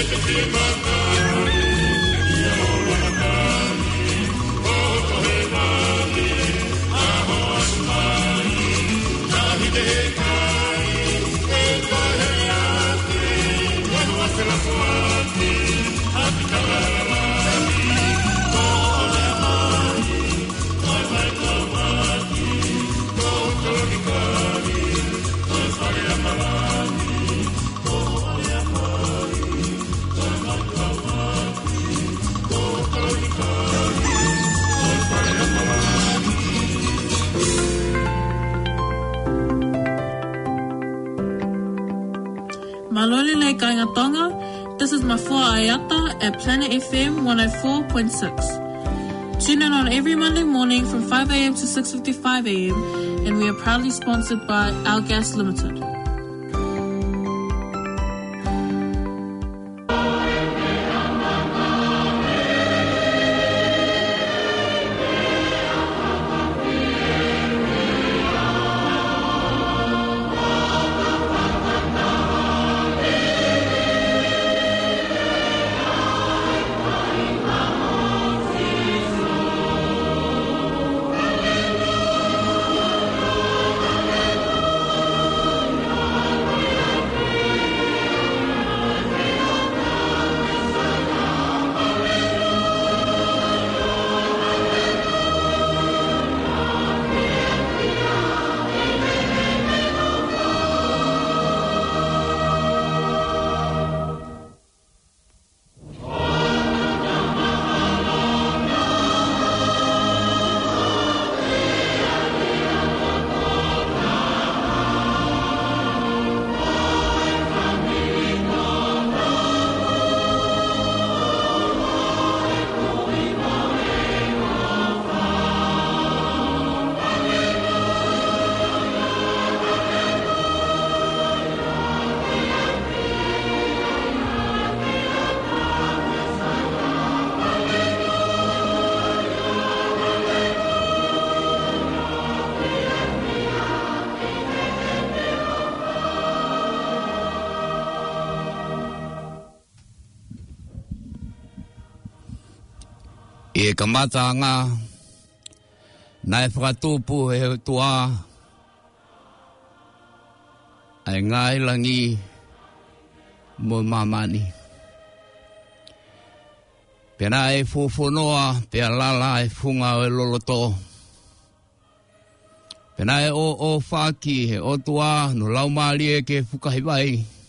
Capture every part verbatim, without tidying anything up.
Maloli le Kaingatonga. This is Mafua Ayata at Planet F M one oh four point six. Tune in on every Monday morning from five a.m. to six fifty-five a.m. and we are proudly sponsored by Our Gas Limited. E kamatanga na e whakatupu he tua ai ngai langi mo mamani. Pena e fufonoa pe lala e funga o e loloto. Pena e o o whaki he o tua no laumali e ke whukahiwai.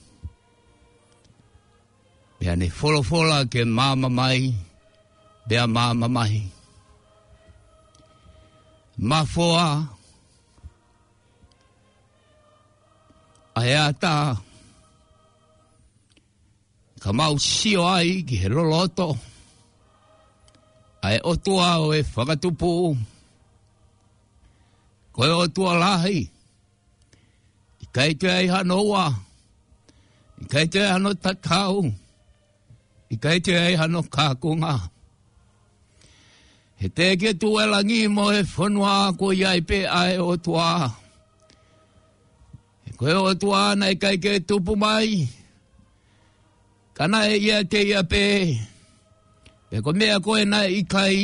Pea ne wholofola ke mama mai. Bea mama mai. Mafoa. Aeata. Kamau sio ai ki he loloto. Ae otua o e whakatupu. Koe otua lahi. I kai te ai hanoa. I kai te ai hano tatau. I kai te ai hano kākunga. He teke tu e langi mo e whanua ko iai pe ai o tua. He koe o tua na e kai ke tupu mai. Kana e ia te ia pe. Pe ko mea koe na i kai.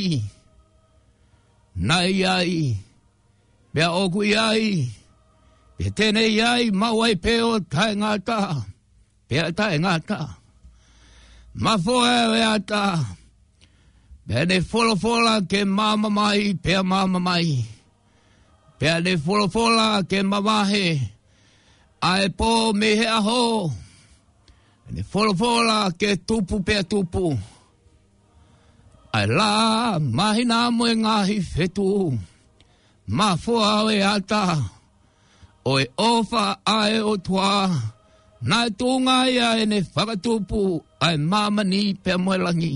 Na iai. Pea oku iai. Pe tene iai mawai pe o tae ngata. Pea tae ngata. Mafoe e ata. Pea ne wholofola ke mama mai, pea mama mai. Pea ne wholofola ke mamahe, ae po me he aho. Ne wholofola ke tupu pea tupu. Ai la mahina mo e ngahi whetu. Mafua o e ata, o e ofa ae o tua. Nai tunga ia e ne whakatupu, ai mama ni pea mo e langi.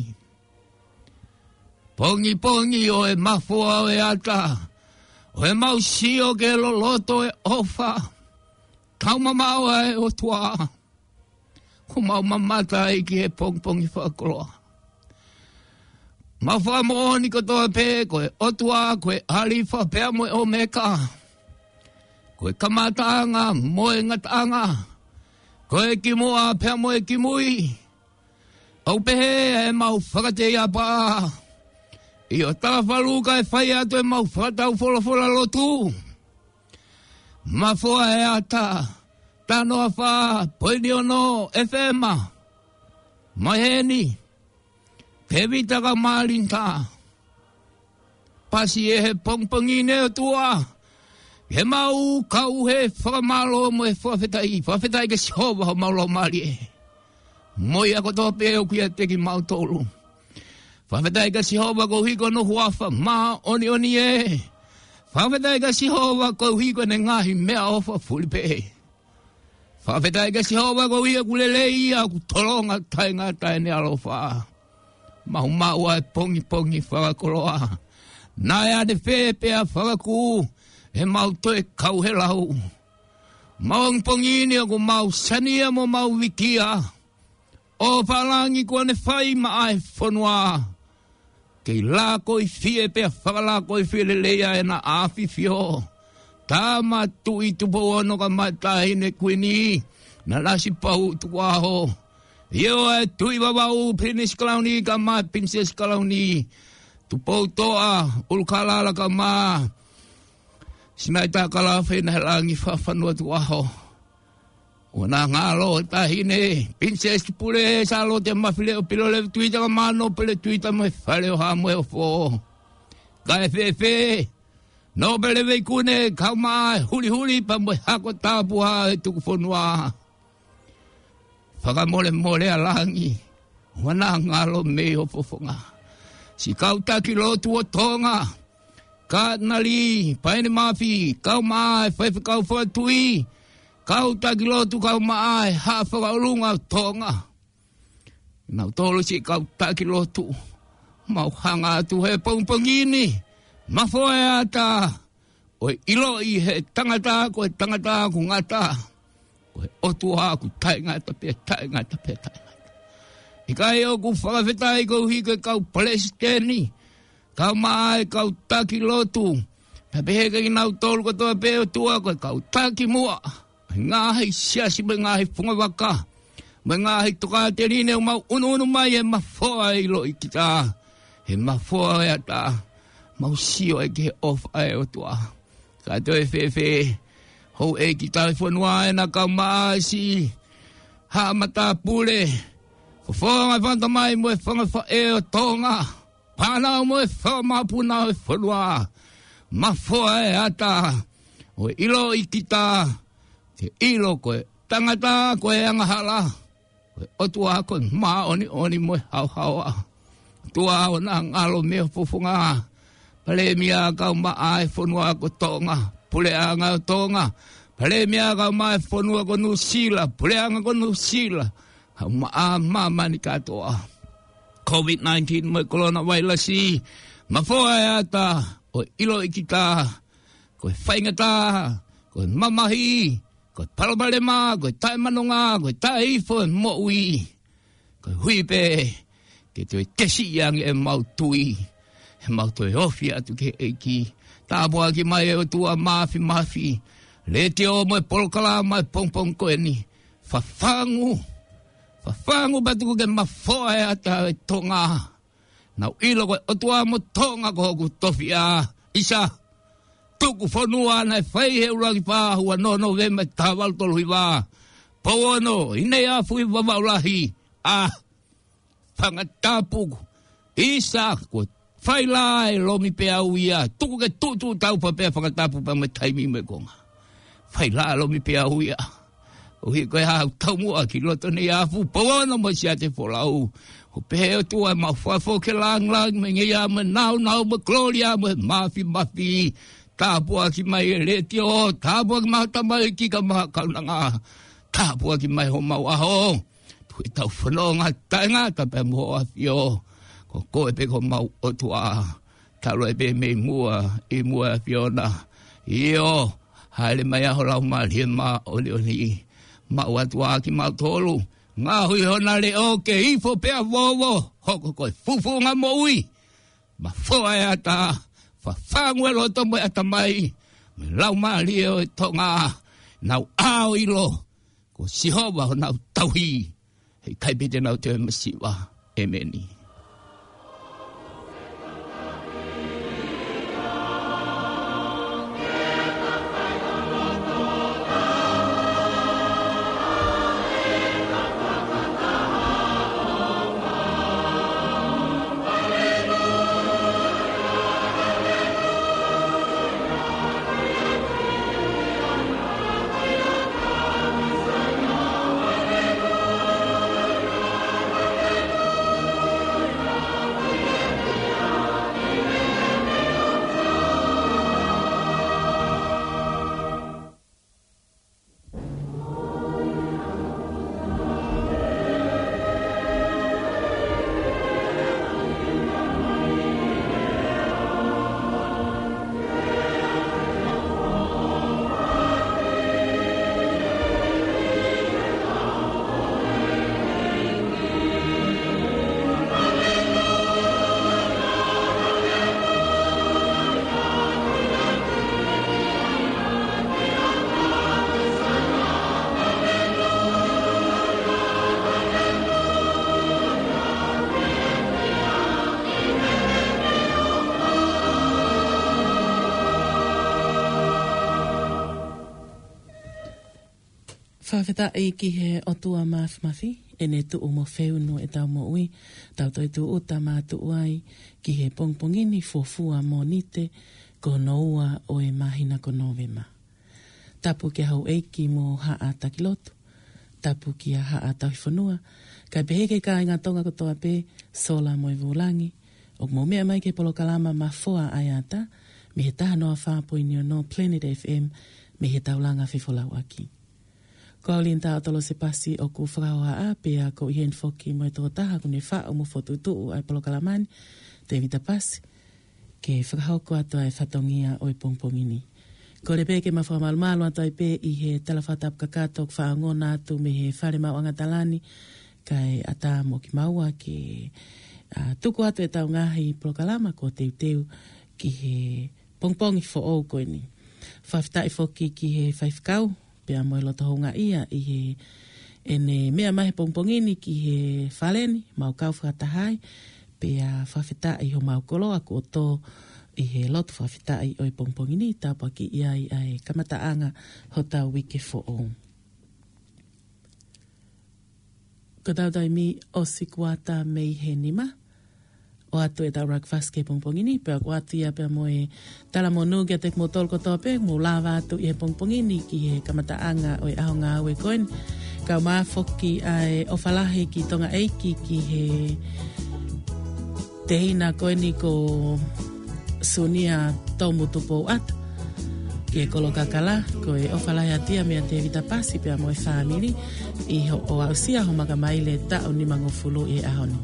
Pongi pongi o e mafua o e ata. O e mausio ke loloto e ofa. Kau mamau e o tua. Ku mau mamata e ki e pong pongi whakoloa. Mafua mo ni kotoa pe ko e o tua ko e halifa pea mo e o meka. Ko e kamatanga mo e ngatanga. Ko e kimoa pea mo e kimui. Au pehe e mau whakate ia pa. I o tawa whaluka e whai atu e mau whakatau whola whola lotu. Ma fua e ata. Tano a wha. Poini ono F M. Maheni. Pevita ka malinta. Pasi e he pongpongine o tua. He mau kau he whakamalo mo e whawhetai. Whawhetai ke sihoba ho maulo mali e. Moi ako to pe o kia teki mau tolu. Whawhetai ka sihoba ko hiko no huafa ma oni oni e. Whawhetai ka sihoba ko hiko ne ngahi mea ofa fulipe. Whawhetai ka sihoba ko hiko kulelei a kutolonga tai ngā tai ne alofa. Mahu maua e pongi pongi whakakoloa. Nai ade whe pea whakaku. E mau toe kau he lau. Mau ngpongini ako mau sania mo mau wikia. O whalangi kua ne whai ma ai whanua. Kei la koi fie pea whakala koi fie le leia e na awhi fio. Tā ma tui tupo ono ka matai ne kuini. Na lasi pau tuaho. Io e tui wawau Princess Kalauni ka ma Princess Kalauni. Tupo toa ulkalala ka ma. Sinai tā kalawhi na helangi whawhanua tuaho. O nā ngālo tahine. Princess pule salo te mawhile o pilo le tuita ka mano pele tuita mo e whale o hamo e o fō. Ka e whewhe. No pele wei kune kau mai huli huli pa mo e hako tāpua e tuku whanua. Whakamole mole a langi. O nā ngālo me o fofonga. Si kau taki lotu o tonga. Ka nali, paene mafi, kau mai, whaifa kau whatui, kau taki lotu kau mai, haa whakaurunga tonga. Nau tolo si kau taki lotu, mau hanga atu he pongpongini, mafoe ata, oe iloi he tangata ko he tangata ko ngata, koe otu haku tai ngata pe, tai ngata pe, tai ngata. Ikai o ku whakawhetai ko hike kau Palestini, kau mai, kau taki lotu. Pepehe ka ki nau tolu katoa peo tua koe kau taki mua. Ngahi siasi me ngahi whungawaka. Me ngahi toka te rine o mau unu unu mai e mafoa ilo i kita. He mafoa e ata. Mau sio e ke ofa e o tua. Ka toi whewhe. Hou e ki tai whanua e na kau maa si. Ha mata pule. Whonga whanta mai mo e whangawha e o tonga. Pānau mo e whamapuna e whanua. Mafoa e ata. O ilo i kita. Te ilo koe tangata koe angahala. Koe otua koe maa oni oni mo e hau haua. Tua o na ngalo mea fofonga. Pale mia kau maa e whanua ko tonga. Pule anga o tonga. Pale mia kau maa e whanua ko nusila. Pule anga ko nusila. Hau maa maa mani katoa. COVID nineteen mo corona virus si mafoa e ata o ilo i kita ko whaingata ko mamahi ko palabalema ko tai manonga ko tai fo mo ui ko huipe ke te tesi yang e mau tui e mau tui ofi atu ke eki tāpua ki mai o tua mafi mafi le te o mo e polkala mai pongpong ko e ni whawhangu Whawhangu batuku ke mafoa e ata e tonga. Nau ilo koe otua mo tonga ko hoku tofia. Isa, tuku whanua na e whai he uraki pāhua no no vema tāwal tolu hiwa. Pauono, inei a fui wawaulahi. Ah, whangatapuku. Isa, ko whai lai lomi pea uia. Tuku ke tutu tau pa pea whangatapu pa me taimi me konga. Whai lai lomi pea uia. O hi koe hau tau mua ki loto ni afu. Pauono mo si ate wholau. O peheo tua ma whafo ke lang lang. Me nge ia me nau nau me gloria me mafi mafi. Tāpua ki mai e leti o. Tāpua ki maha tamai ki ka maha kaunanga. Tāpua ki mai ho mau aho. Tui tau whanonga tainga ta pe mo afio. Ko koe pe ko mau o tua. Talo e pe me mua. I mua fiona. Io. Haile mai aho lau ma lia ma oli oli. Mau atua ki mau tolu. Ngā hui hona le o ke hifo pea vovo. Hoko koe fufu ngā moui. Ma foa e ata. Whawhangu e loto mo e ata mai. Me lau maa lia o e tonga. Nau ao ilo. Ko sihowa ho nau tauhi. Hei kaipete nau te masiwa. Emeni. Whawheta e ki he otua maaf mafi, e ne tu umo wheu no e tau mo ui, tau toi tu uta mātu uai, ki he pongpongini fofua mo nite, ko noua o e mahina ko novema. Tapu ki hau eiki mo haa takilotu, tapu ki a haa tau whanua, kai peheke ka inga tonga kotoa pe, sola mo e vulangi, o mo mea mai ke polo kalama ma foa aiata, me he taha noa whāpoini o no Planet F M, me he taulanga whiwholau aki. Ko alin tā atolo se pasi o ku whakaoa a pia ko ihen foki mo e tō taha kune wha o mo fotu tuu ai polo kalamani, te vita pasi, ke whakahoko ato ai whatongia o e pongpongini. Ko re peke ma whamalumalu ato ai pe i he talawhata apkakatok whaangona atu me he whare mau angatalani, kai ata mo ki maua ke uh, tuku ato e tau ngahi polo kalama ko teu teu ki he pongpongi fo o koini. Whawhitai foki ki he whaifkau, pea moe loto honga ia i he ene mea mahe pongpongini ki he whaleni, mau kau whakatahai, pea whawhitai ho mau kolo aku o tō i he loto whawhitai o i pongpongini, tāpua ki iai ai kamataanga ho tau wike fo o. Ko tau tau mi o sikuata mei he nima, o atu e tau rakwaske pongpongini, pea ko atu ia pea moe tala mo nugia tek mo tolko tope, mo lava atu i he pongpongini ki he kamataanga o e ahonga au e koen. Kau maa foki ai ofalahi ki tonga eiki ki he te hina koeni ko sunia tomu tupo atu. Ki e kolo kakala, ko e ofalahi atia mea te vita pasi pea moe whamiri, i ho o ausia ho makamaile ta o ni mangofulu i e ahoni.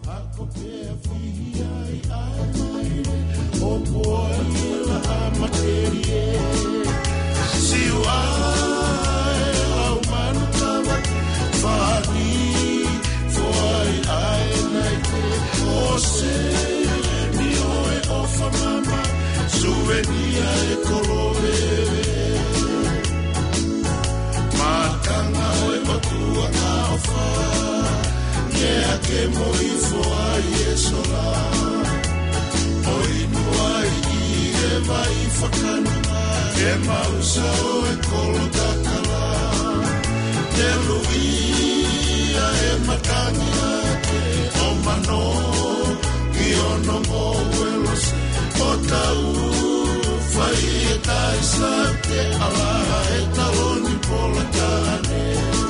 O poila a materie si wai au manu tawa fari foi ai nai te o se mi o e ofa mama suvenia e koloreve matanga o e matua ka ofa nea ke moi foi e sola Oinuai i e vai whakanunga e mausa o e kolo takala Te luia e matangi ake o mano ki ono mo uelos o tau whai e taisa te ala e taloni pola kane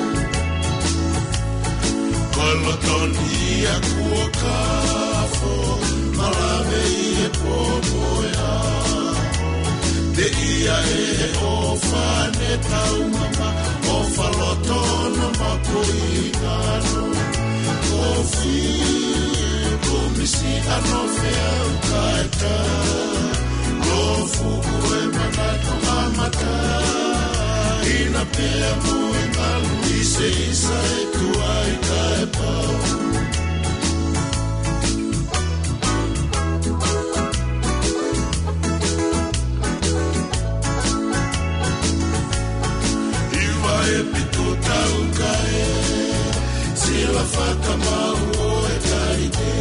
Kolotoni a kua kafo Malave i e popoea Te ia e o whane tau mama O whalotono mapui ngano O whi kumisi ano whea ukaeta Lo fuku e manato amata Ina pea mui ngalu Ise isa e tua i kae pau e pitu tau kae Sila whakamau o e karite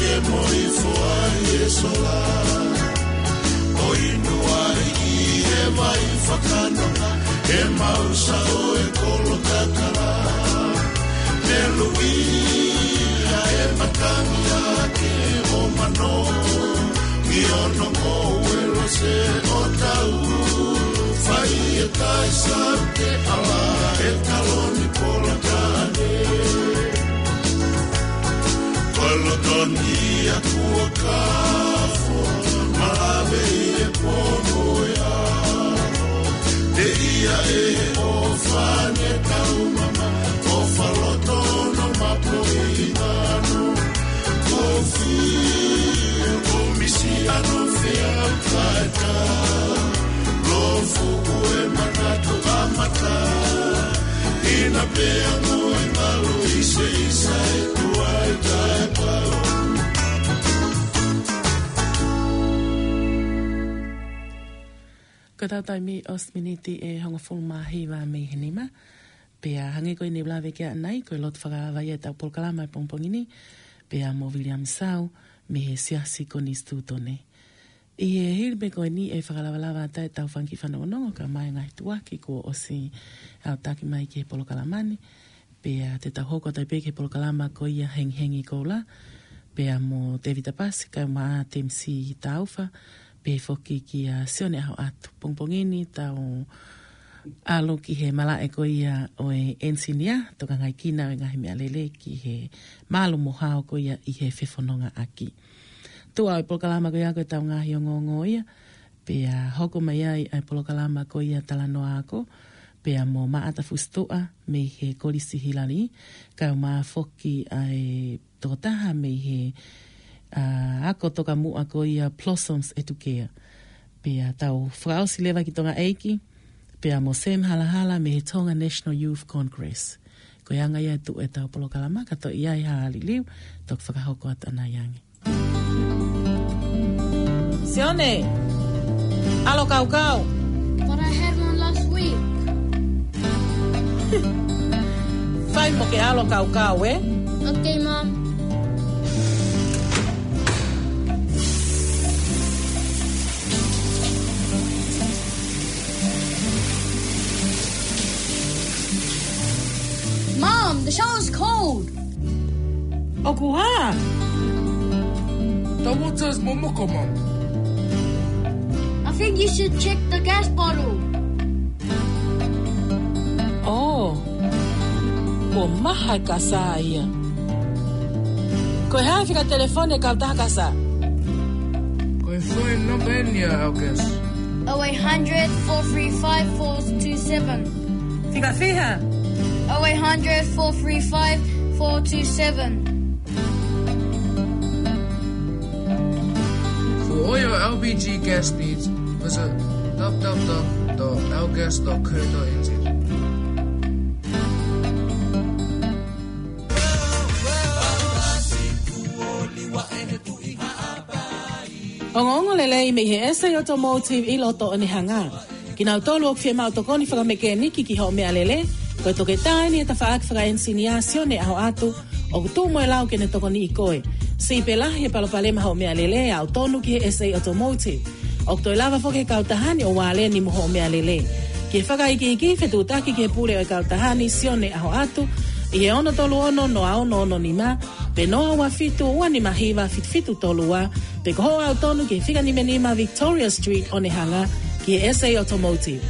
ke moi foai e sola. O inua i e vai whakanonga, e mausa o e kolo takara. Me luia e makangi ake o mano, i ono mo e lo se o tau. Fai e tai sante ala e taloni pola kane. Kolo toni a kua kafo, malave e pono e aro. Te ia e o fane tau mama, o faloto no mapo i mano. O fi, o misi ano fea kaita. Lo fuku e manatu amata. Ina pea mo e malu ise isa e tuai kai pao. Ko tātai mi os miniti e honga fulu mahi wa me henima. Pea hangi koe ni blawe kia anai, koe lot whakawai e tau polkalama e pongpongini. Pea mo William Sau, me he siasi ko ni stūtone. I he hirbe koe ni e whakalawalawa tai tau whanki whanongonongo ka mai ngai tuaki ko osi au taki mai ki he polokalamani. Pea te tau hoko tai pe ki he polokalama ko ia heng hengi ko la. Pea mo David Apasi ka maa T M C tauwha. Pe foki ki a sione aho atu pongpongini tau alo ki he mala e ko ia o e ensinia toka ngai kina o ngahi mea lele ki he malo mohao ko ia i he whewhanonga aki. Tua o polokalama ko ia ko tau ngahi o ngongo ia, pe a hoko mai ai ai polokalama ko ia talanoa ako, pe a mo maata fustua me he kolisi hilani, ka o maa foki ai totaha me he Uh, ako toka mua ko ia Blossoms Etukea. Pea tau whakausi lewa ki tonga eiki, pea mo Sam Halahala me he Tonga National Youth Congress. Ko ianga ia tu e tau polokalama, kato ia i haali liu, tok whakahoko at ana iangi. Sione, alo kau kau. But I had one last week. Whai mo ke alo kau kau, eh? Okay, Mom. Mom, the shower's cold. Oku ha? The water's momoko, Mom. I think you should check the gas bottle. Oh. Ko maha ka sa ia. Ko ha fika telefone ka ta ka sa. Ko phone number nia, I guess. oh eight hundred, four three five, four two seven. Fika fiha. oh eight hundred, four three five, four two seven. For all your L P G gas needs, visit w w w dot l gas dot co dot n z. Ongongo lele me he S A Automotive i loto o ni hanga. Kina utolu o kfie mautokoni whakamekeniki ki ho mea lele, koe toke tae ni e ta whaak whaka ensiniasio ne aho atu, o kutu mo e lau ke ne toko ni i koe. Si pelahi e palopalema ho mea lele au tonu ki he S A Automotive. O kutu e lava whoke kautahani o wale ni mo ho mea lele. Ki e whaka iki iki whetu taki ki he pule o e kautahani sio ne aho atu, i he ono tolu ono no ao no ono ni ma, pe noa wa fitu ua ni mahiwa fit fitu tolu wa, pe koho au tonu ki he whika ni menima Victoria Street o ne hanga ki he S A Automotive.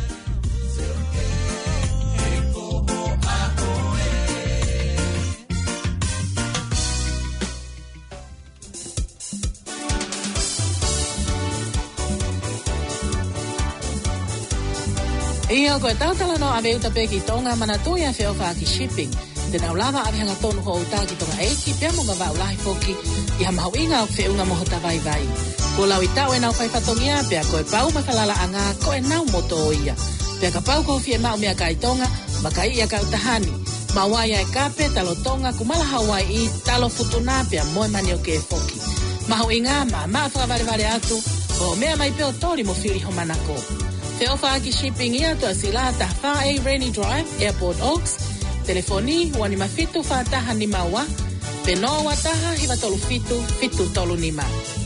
Ia koe tautala no ave uta pe ki tonga mana tuia feo ki shipping. Tena ulava ave hanga tonu ho uta ki tonga eiki pia munga va ulahi foki i ha mahu inga o fe unga mohota vai vai. Ko lau i tau e nau whai whatongia pia koe pau makalala anga koe nau moto o ia. Pia ka pau ko fie mau mea kai tonga maka ia ka utahani. Mawai ai kape talo tonga kumala hawai i talo futuna pia moe mani o ke foki. Mahu inga ma maa whakavare vare atu o mea mai peo tori mo whiri ho manako. Te ofa aki shipping ia tu asila ta Whae Rainy Drive, Airport Oaks. Telefoni wani mafitu whataha ni maua Pe no wataha hiwa tolu fitu, fitu tolu nima.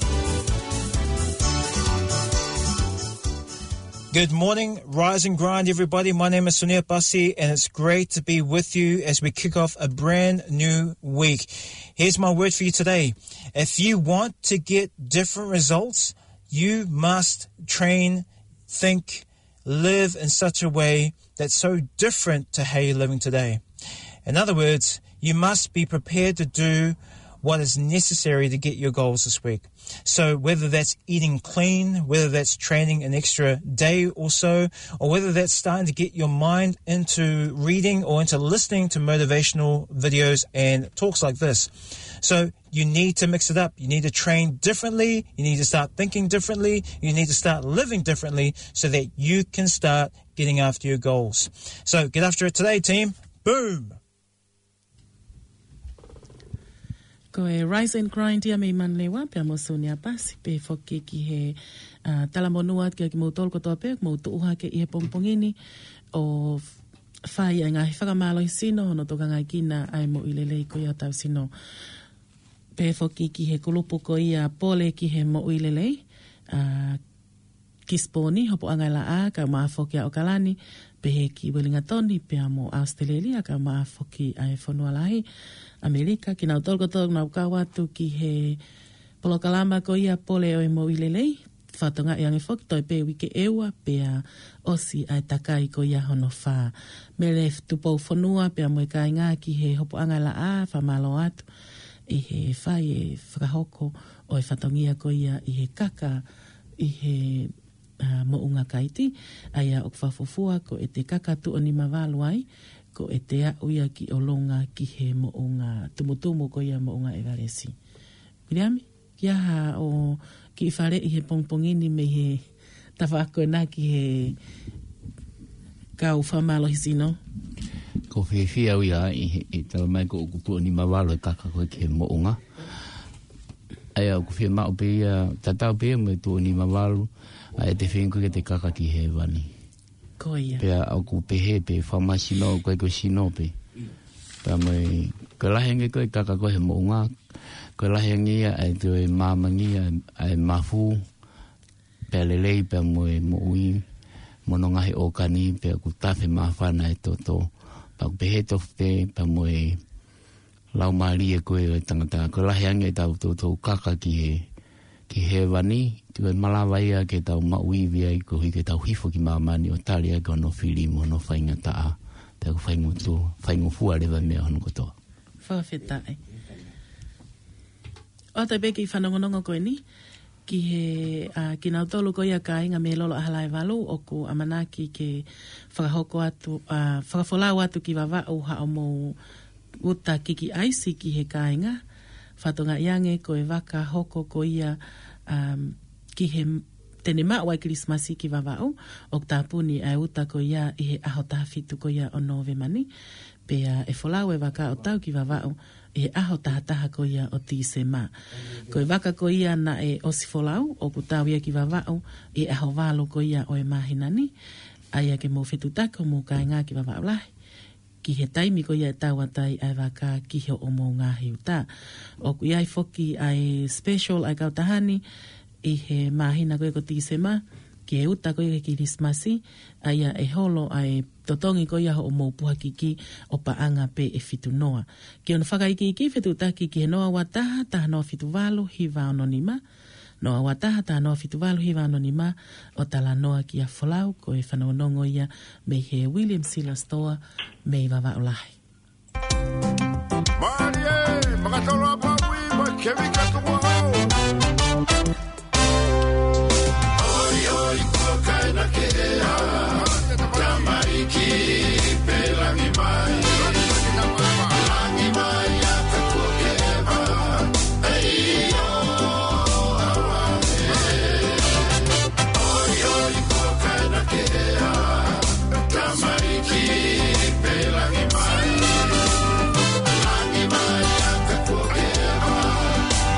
Good morning, rise and grind everybody. My name is Sunil Basi and it's great to be with you as we kick off a brand new week. Here's my word for you today. If you want to get different results, you must train, think, live in such a way that's so different to how you're living today. In other words, you must be prepared to do what is necessary to get your goals this week. So whether that's eating clean, whether that's training an extra day or so, or whether that's starting to get your mind into reading or into listening to motivational videos and talks like this. So you need to mix it up. You need to train differently. You need to start thinking differently. You need to start living differently so that you can start getting after your goals. So get after it today, team. Boom! Ko e rise and grind ia me man lewa pe mo Sonia Basi pe foki ki he uh, talamonua ki ki mo tol ko to pe mo tuha ke i pompongini o fai nga he whakamalo i sino no toka ngai kina ai mo ilelei ko ia tau sino pe foki ki he kulupu ko ia pole ki he mo ilelei uh, ki sponi hopo anga la a ka ma foki a okalani pe he ki Wellingtoni pe mo Australia ka ma foki ai fonualahi Amerika, ki nau tolko tolko nau kawatu ki he polokalama ko ia pole o e mo ilelei, whatonga i ange whoki toi pe wike ewa, pea osi ai takai ko ia hono wha. Mere tupou whanua, pea moe kai ngā ki he hopo anga la a, whamalo atu, i he whai e whakahoko o e whatongia ko ia i he kaka, i he uh, mo unga kaiti, aia o kwhafufua ko e te kaka tu o ni mawalu ai, ko e te uia ki o longa ki he mo o ngā tumutumu ko ia mo o ngā evaresi. Miriami, kia ha o ki i whare i he pongpongini me he tawhako e nā ki he kau whamalo hisino. Ko whiwhia uia i he i tala mai ko ukupu ni mawalo e kaka koe ki he mo o ngā. Aia o kuwhia mao pe ia tatau pe me tu ni mawalo ai te whengu ke te kaka ki he wani. Koia. Pea au ku pehe pe whamasi no koe ko sino pe. Pea mai koe lahenge koe kaka koe he mo ngā. Koe lahenge ia ai te oe māmangi ai mafu. Pea lelei pea moe mo ui. Mono ngahe o kani pea ku tawhi mawhana e toto. Pea ku pehe tofu pe pea moe lau maari e koe o tangata. Koe lahenge tau toto kaka ki he. Ki he wani, tu e malawa ia ke tau maui via i ko hui ke tau hifo ki mamani o talia ka no whirimu no whainga taa. Te ako whaingo tō, whaingo fua rewa mea hono kotoa. Whawhetai. O te beki whanongonongo koe ni, ki he, uh, ki nau tolu ko ia ka inga me lolo ahalai walu o ko amanaki ke whakahoko atu, uh, whakafolau atu ki wawa o ha o mo uta kiki aisi ki he ka inga. Whatonga iange ko e waka hoko ko ia um, ki he tene maua i Krismasi ki wawao o tāpuni ai uta ko ia i he aho tāwhitu ko ia o nove mani pea e wholau e waka o tau ki wawao i he aho tahataha ko ia o tise mā. Ko e waka ko ia na e osi wholau o ku tau ia ki wawao i aho walo ko ia o e mahinani aia ke mō whetu tako mō kai ngā ki wawao lahi. Ki he taimi ko ia tāwatai ai waka ki he o mō ngā hiuta. O ku iai foki ai special ai kautahani i he mahina koe ko tise mā, ki he uta koe ki Krismasi, ai e holo ai totongi ko ia o mō puhakiki o paanga pe e fitu noa. Ki ono whakaiki ki whetu taki ki he noa wataha, taha noa fitu walu, hiwa anonima, noa wataha taha noa fitu walu, hiwa anonima, o tala noa ki a wholau, ko e whanongongo ia me he William Silas Toa, me i wawa olahi. Marie, makatolo apa ui, ma kewi katuwa hau. Oi, oi, kua kaina ke ea, tamariki, pelangi mai, langi mai, a kakua ke ewa, ei o, awa e. Oi, oi, kua kaina ke ea, tamariki, pelangi mai, langi mai, a kakua ke ewa,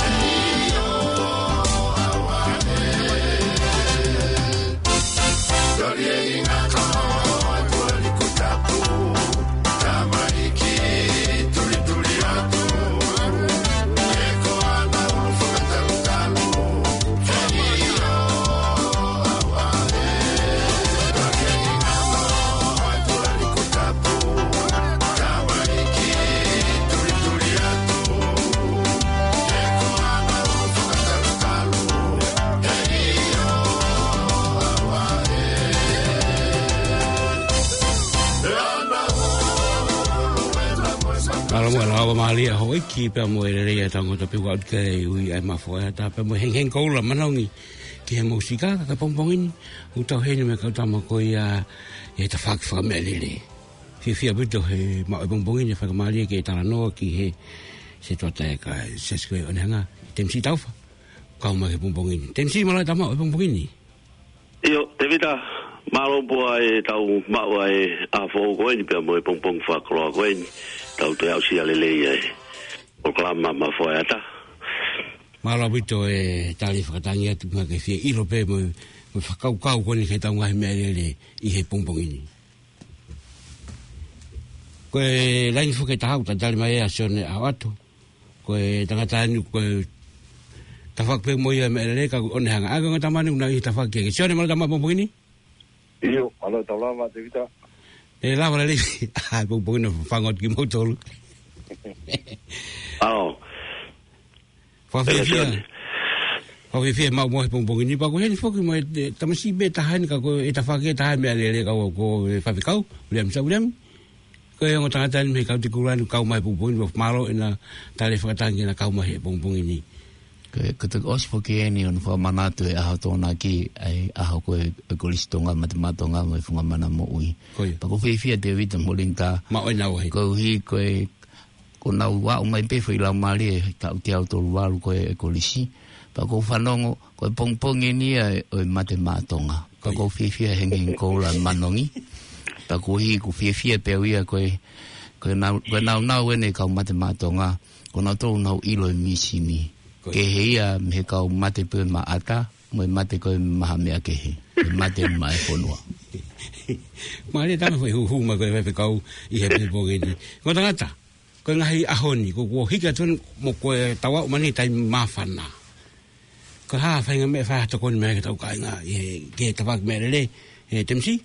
Kala mo la ma li ho ki pe mo le le ta mo ta pe wa ke ui ai ma fo ta pe mo heng heng ko la manongi ki he musika ka pompongin u ta he me ka ta mo ko ia e ta fak fa me le le fi fi abuto he ma pompongin fa ma li ke ta no ki he se to ta ka se skwe on hanga tem si tau fa ka ma ke pompongin tem si ma la ta ma pompongin ni io te vita malo po e tau ma e a fo ko ni pe mo pompong fa klo ko ni tau te au si ale le e proclama ma fo ata mala bito e tali fratania tu ma ke fi ilo pe mo mo fa kau kau ko ni ke tau ngai me le i he pompongini ko e lain fo ke tau ta tali mai a sone a watu ko e tanga tani ko ta fak pe mo ia me le ka on hanga aga ngata manu na i ta fak ke sone mal ta ma pompongini io alo ta la ma te vita e la vale ai pompongino fangot ki motor oh fa fi fi fa fi fi ma mo pompongini pa ko hen fo ki mo tamasi be ta han ka ko e ta fa ke ta me le le ka ko fa fi kau lem sa lem ko e ngo ta tan me ka ti kulan ka mai pompongini malo ina tale fa ta ngina ka mai pompongini ko te os fo ke ni on fo manatu e a to na ki ai a ko e ko listonga matematonga mo funga mana mo ui pa ko fi fi de vita mo linka ma o na o ko hi ko e ko na wa o mai pe foi la mali ka u te auto wa ko e ko lisi pa ko fanongo ko pongpong ni e matematonga pa ko fi fi henging ko la manongi pa ko hi ko fi fi pe ui ko e ko na ko na na we ne ka matematonga ko na to na ilo misini ke heia me ka mate pe ma ata mo mate ko ma me ke he mate mai fonua ma le ta foi hu hu ma ko pe ka i he pe bogeni ko ta ta ko ngai ahoni ko ko hika tun mo ko tawa mani tai ma fana ko ha fa nga me fa to kon me ka ka nga e ke ta bak me le e temsi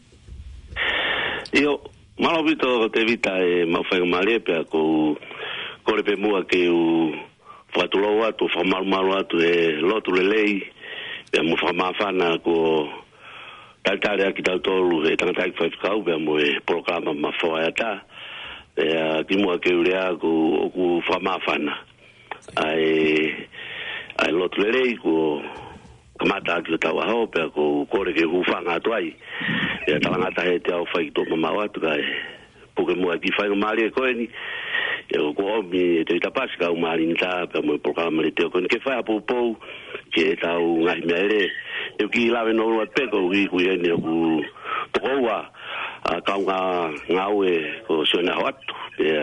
io ma lo vito te vita e ma fa ma le pe ko ko le pe mo ke u Fatulo atu famal malu atu e lotu le lei e mo fama fana ko taltare aki taltolu e tangata ki fai be mo e programa ma foa ata e ki mo ke urea ko ku fama fana ai ai lotu le lei ko kamata ki tawa ho pe ko kore ke hu fanga tuai e tangata he te au fai to mama atu kai porque mo aki fai mali ko ni eu ko mi te tapasca o marinta pe mo programa le te con que fa popo que ta o ngai mere eu ki lave no pe ko wi ku ni ku towa a ka nga ngawe ko sona hot e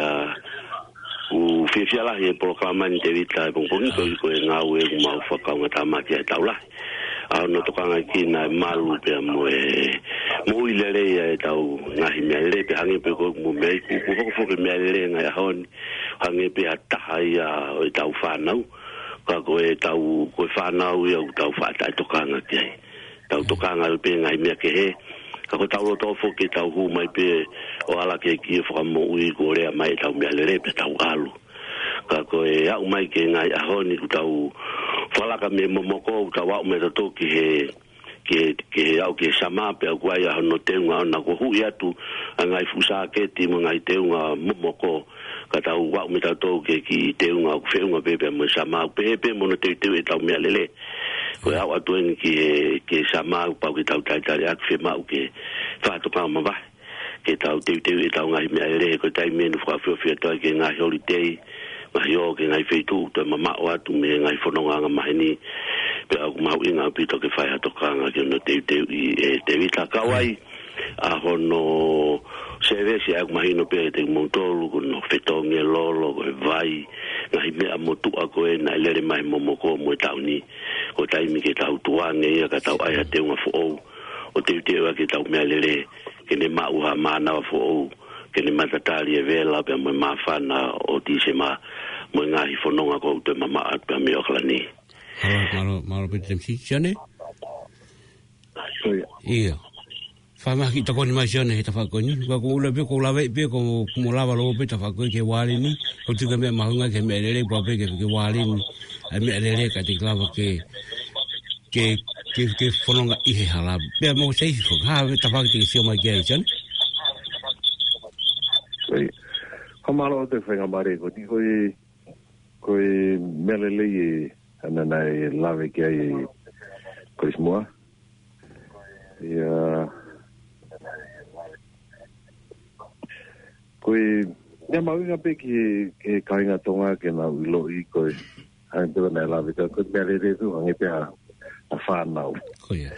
u fifia la e programa ni te vita con con ko ko ngawe ku ma fa ka nga ta ma ki ta la a no to ka nga ki na malu pe mo e mo ile le e ta o ngai mere pe hangi pe ko mo me ku ko ko ko me le nga hon hangi pe ata ia o tau whanau ka ko e tau ko whanau ia o tau whata tokanga ki ai tau tokanga pe ngai mea ke he ka ko tau loto fo ke tau hu mai pe o ala ke ki whakamo ui ko rea mai tau mea le re pe tau alu ka ko e au mai ke ngai ahoni ku tau whalaka me momoko tau au me tato ki he ke ke au ke sama pe au ai no tenga na ko hu ia tu ngai fusa ke ti mo ngai tenga momoko ka tau wa me tato ke ki tenga ku fe unga bebe mo sama pe pe mo no te te tau me lele ko au atu en ki ke sama pa ki tau tai tai ak fe ma ke fa to pa ma ba ke tau te te tau ngai me lele ko tai me no fa fe fe to ke ngai holiday ma yo ke ngai fe tu to mama o atu me ngai fononga nga mahini pe au mau inga pito ke fai atokanga ke no te te e te vita kawai a hono se ve si au mahino pe te montolu ko no fetonge lolo ko vai na me amotu ako e na lere mai momoko mo tauni ko tai mi ke tau tuange ia ka tau ai te unha fo o te te wa ke tau me lere ke ne mau ha mana fo ke ni matatali e vela pe mo mafana o tise ma mo ngahi fononga ko te mama at pe me oklani malo malo pe tem si chane ia fa ma ki to ko ni ma chane ta fa ko ni ko ko le pe ko la ve pe ko mo lava lo pe ta fa ko ke wali ni ko tu ke me ma nga ke me le po pe ke ke wali ni a me le le ka ti klava ke ke ke ke fononga i he hala pe mo sei ko ha ta fa ti si o ma ke chane Kamalo te whenga mare ko ti koi koi melele i ana nai lave ki ai Christmas. Ia koi ia mawinga pe ki ke kainga tonga ke na ulo i koi ai te nai lave ka ko melele tu ange pe a whanau. Ko ia.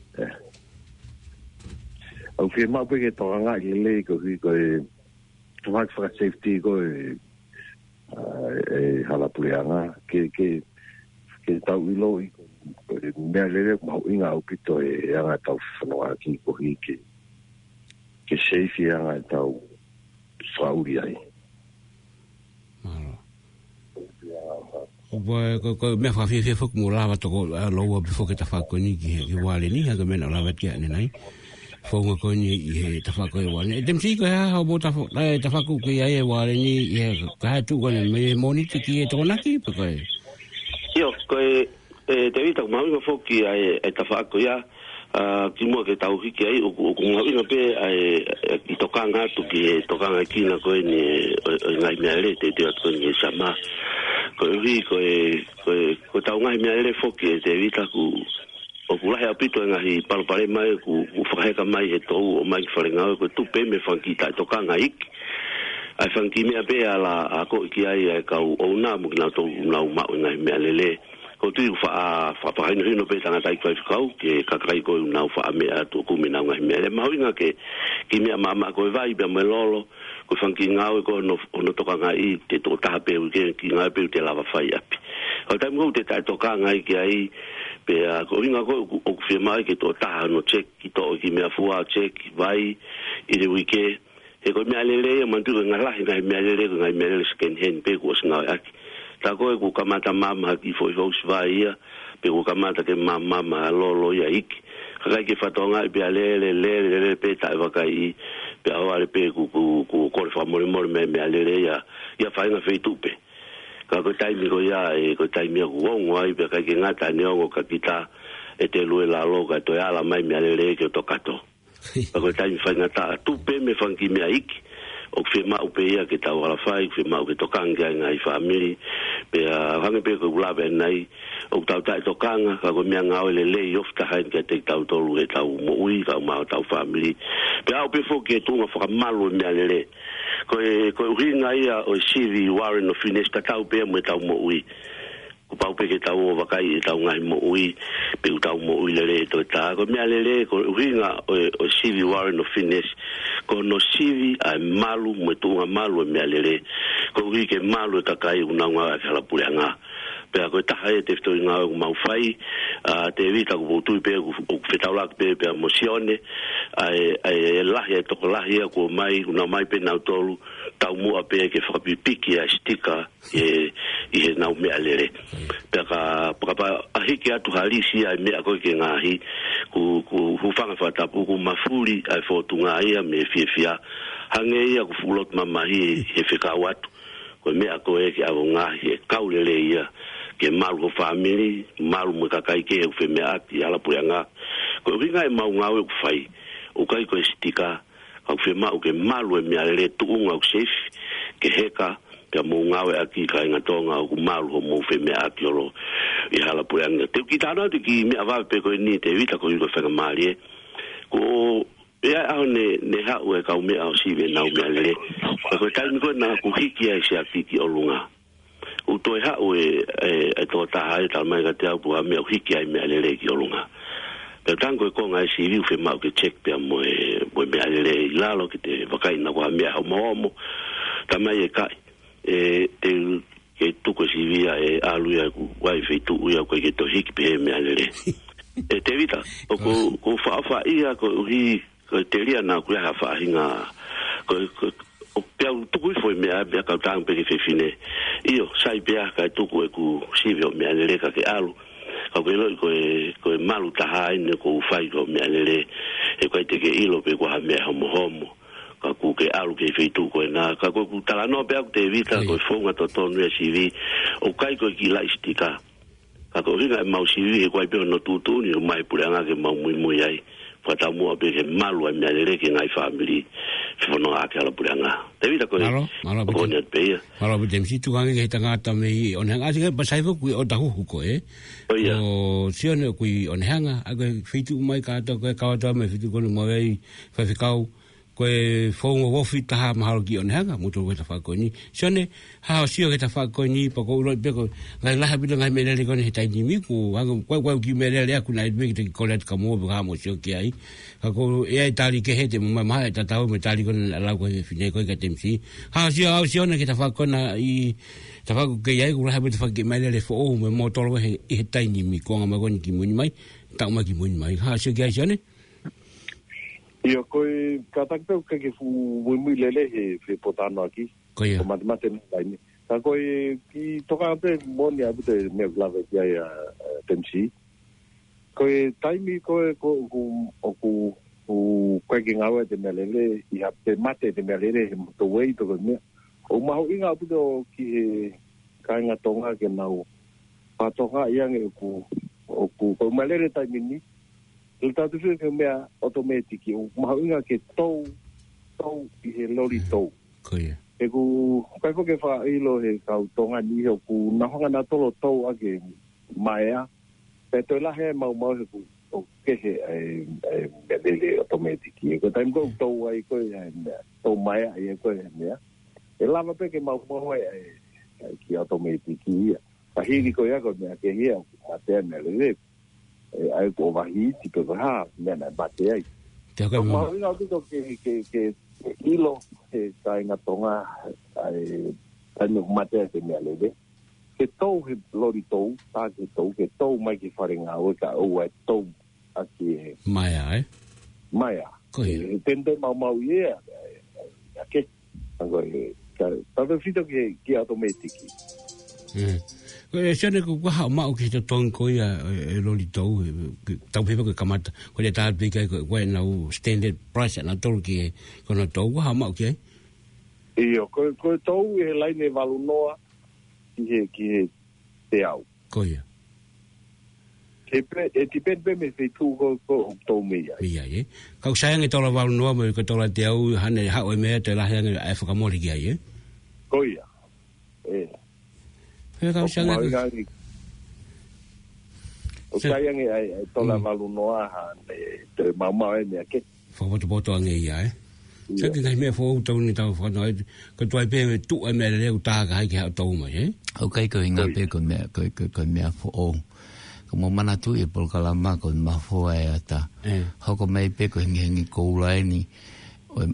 Au ke mau pe ke tonga ngā ki le ko hui koi tumak whaka safety koi e halapuleanga ke ke ke tau ilo i mea lere mau inga au pito e anga tau whanoa ki ko hi ke ke safe anga tau whauri ai. Wa ko ko me fa fi fi fuk mu lava to lo wa before ke ta fa ko ni ki ki wale ni ha ga me na lava ki ani nai fo ngo ko ni e ta fa ko wa ni dem si ko ha bo ta fa ta fa ku ki ai wale ni e ka tu ko me moniti ki to na ki ko yo ko e te vita ma ngo fo ki ai ta fa ko ya ki mo ke tau ki ai o ko mo ina pe ai ki to kanga tu ki to kanga ki na ko ni ngai me ale te te ko ni sama ko vi ko ko ko tau ngai me ale fo ki te vita ku o kula he apito nga hi palpare mai ku ku faheka mai e to o mai farenga ko tu pe me fanki ta to kanga ik ai fanki me pe ala a ko ki ai ka o na mu na to na ma nga me alele ko tu fa fa fa ni no pe tanga tai ko ko ke ka kai ko na fa me a to ku me na nga me le ma winga ke ki me mama ko vai be me lolo ko fanki nga ko no no to kanga i te to ta pe ke ki nga pe te lava fai api o ta mo te ta to kanga i ki ai pe a ko vinga ko o fe mai ke to ta no check ki to ki me afua check vai i de wike e ko me alele man tu nga la nga me alele nga me alele sken hen pe ko nga aki ta ko ku kamata mama ki foi fo vai pe ku kamata ke mama ma lo lo ya ik ka ke fatonga pe alele le le pe ta va kai pe a pe ku ku ku ko fa mo mo me me alele ya ya fa nga fe tu pe ka ko tai mi ko ya e ko tai mi ko ngo ai pe ka ke ngata ne ngo ka kita e te lue la loga to ya la mai mi alele ke to kato ka ko tai mi fa ngata tu pe me fa ki mi aik o fe ma o pe ya ke ta wala fa ke ma o ke to kanga ngai family pe a hanga pe ko la be nai o ta ta to kanga ka ko mi nga o le le yo fta ha ke te ta to lu e ta mo ui ka ma ta family pe a o pe fo ke tu nga fa malo mi alele ko ko ringa ia o Civi Warren of Finesta tau pe mo tau mo ui ko pau pe ke tau o vakai tau ngai mo ui pe tau mo ui le to ta ko me ale ko ringa o Civi Warren of Finest ko no Civi a malu mo tu nga malu me ale ko ri ke malu ta kai una nga ka la pulenga pe ko ta ha te sto nga ma fai a te vita ko tu pe ko fetala pe pe emocione ai ai la ya to la ya ko mai una mai pe na tolu tau mo pe ke fa pipiki a stika e e na me alere pe ka pa a hiki atu halisi ai me ko ke ngahi ku ku fu fanga fa tapu ku mafuri ai fo tunga ia me fifia hange ia ku fulot mama hi e fika watu ko me ko e ke avonga e kaulele ia ke malu family malu mo ka kai ke fe me ati ala puanga ko ringa e mau ngawe ku fai o kai ko stika au fe ma o ke malu e me ale tu unga o safe ke heka ke mo ngawe aki kai nga tonga o malu mo fe me ati olo i ala puanga te ki tana te ki me ava pe ko ni te vita ko ko fe mali ko ya ne ne ha o ka me au si ve na o me ale ko tai mi ko na ku hiki ai se ati ki olunga o to ha o e e to ta ha ta mai ga te au me o hiki ai me ale ki olunga pero tango ko nga si vi fe ma ke check pe mo e mo me ale la lo que te va kai na wa me ha mo mo ta mai e kai e te ke tu ko si via e alu ya ku wa fe tu ya ko ke to hiki pe me ale e te vita o ko ko fa fa ia ko ri ko te ria na ku ha fa hinga ko o pe tu ko foi me a ka tang pe ke fe fine io sai pe ka tu ko ku si vi me ale ka ke alu ko lo ko ko malu ta hai ne ko fai ko me ale e ko te ke ilo pe ko ha me homo homo ka ku ke alu ke feitu ko na ka ko tala no pe te vita ko fonga to tonu e sivi o kai ko ki la istika ka ko ringa mau sivi ko ai pe no tu tu ni mai puranga ke mau muy muy ai Fata mo be ke malu me le ke ngai family fono a ke ala pulanga. Te vita ko. Malo, malo ko net pe. Malo be dem situ gange ke tanga ta me on hanga ase ba sai fu o ta hu ko e. O sione ku on hanga aga fitu mai ka to ka ka ta me fitu ko mo ai fa fi kau ko fongo wo fi ta ma ki on hanga mo to ko ta fa ko ni. Sione ha sio ke ta fa ko ni pa ko ro be ko ngai la ha bi ngai me le ko ni ta ni mi ku aga ko ko ki me le ku na be ki ko le ka mo ba mo sio ki ai. Ko e tali ke hete mo ma ta ta mo tali ko la ko fine ko ka temsi ha si ha si ona ke ta fa ko na i ta fa ko ke ai ko la ha ta fa ke mai le fo o mo to lo he e tai ni mi ko ma ko ni ki mo ni mai ta ma ki mo ni mai ha si ke ai sone io ko ka ta ko ke fu mo mi le le he fe potano aquí ko ya ma ma te mai ni ta ko ki to ka pe mo ni abu te me la ve ya temsi ko tai mi ko ko ko ko o ko ki ngawe te melele i ha te mate te melele mo to wei to me o ma ho inga pu do ki ka nga tonga ke nau pa tonga yang e ku o ku ko melele tai mi ni il ta tu ke me automatic o ma ho inga ke to to i he lori to ko ye e ku ka ko ke fa i lo he ka tonga ni ho ku na ho na to lo to a ke maea pero la he mau mau ku o ke he e e automatic e ko time go to ai ko to mai ai ko ne e lava pe ke mau mau ai ki automatic ia pa hi ko ya ko ne ke ia até ne le ai ko va hi ti ko ha ne na ba te ai te ko mau ina to ke ke ke ilo e tai na tonga ai ai no mate te ne le ke tau he lori tau, tā ke tau, ke tau mai ki wharenga o ka o e tau aki he. Maia, eh? Maia. Koe. E tente mau mau ia, ake. Ango e, tātou whito ki, ki automatiki. Mm. E siane ko waha o mao ki te tong koe e lori tau, tau pepa ko kamata, ko le tātu pika ko koe nau standard price na tolu ki e kono tau, waha o mao ki e? Iyo, koe tau e laine walu noa, ki he, ki he te au. Koia. Ke pe, e ti pen pe me te tū ko, ko tau mea. Ia, e. Kau sayang e tola walu noa mo ko tola te au, hane hao e mea te lahi anga e whakamori ki ai, e? Koia. E. Pea kau sayang e... O sayang e tola walu noa hane te maumau e mea ke. Whakapoto ange ia, e? Sa ki kai mea fōu tau ni tau whanau, ka tuai pē me tu e mea leo tāka hai ki hao tau mai, eh? Au kai ko inga pē ko mea, ko ko mea fōu. Ko mo mana tu e pol kalama ko ma fōu e ata. Hoko mai pē ko hingi hingi koulai ni, o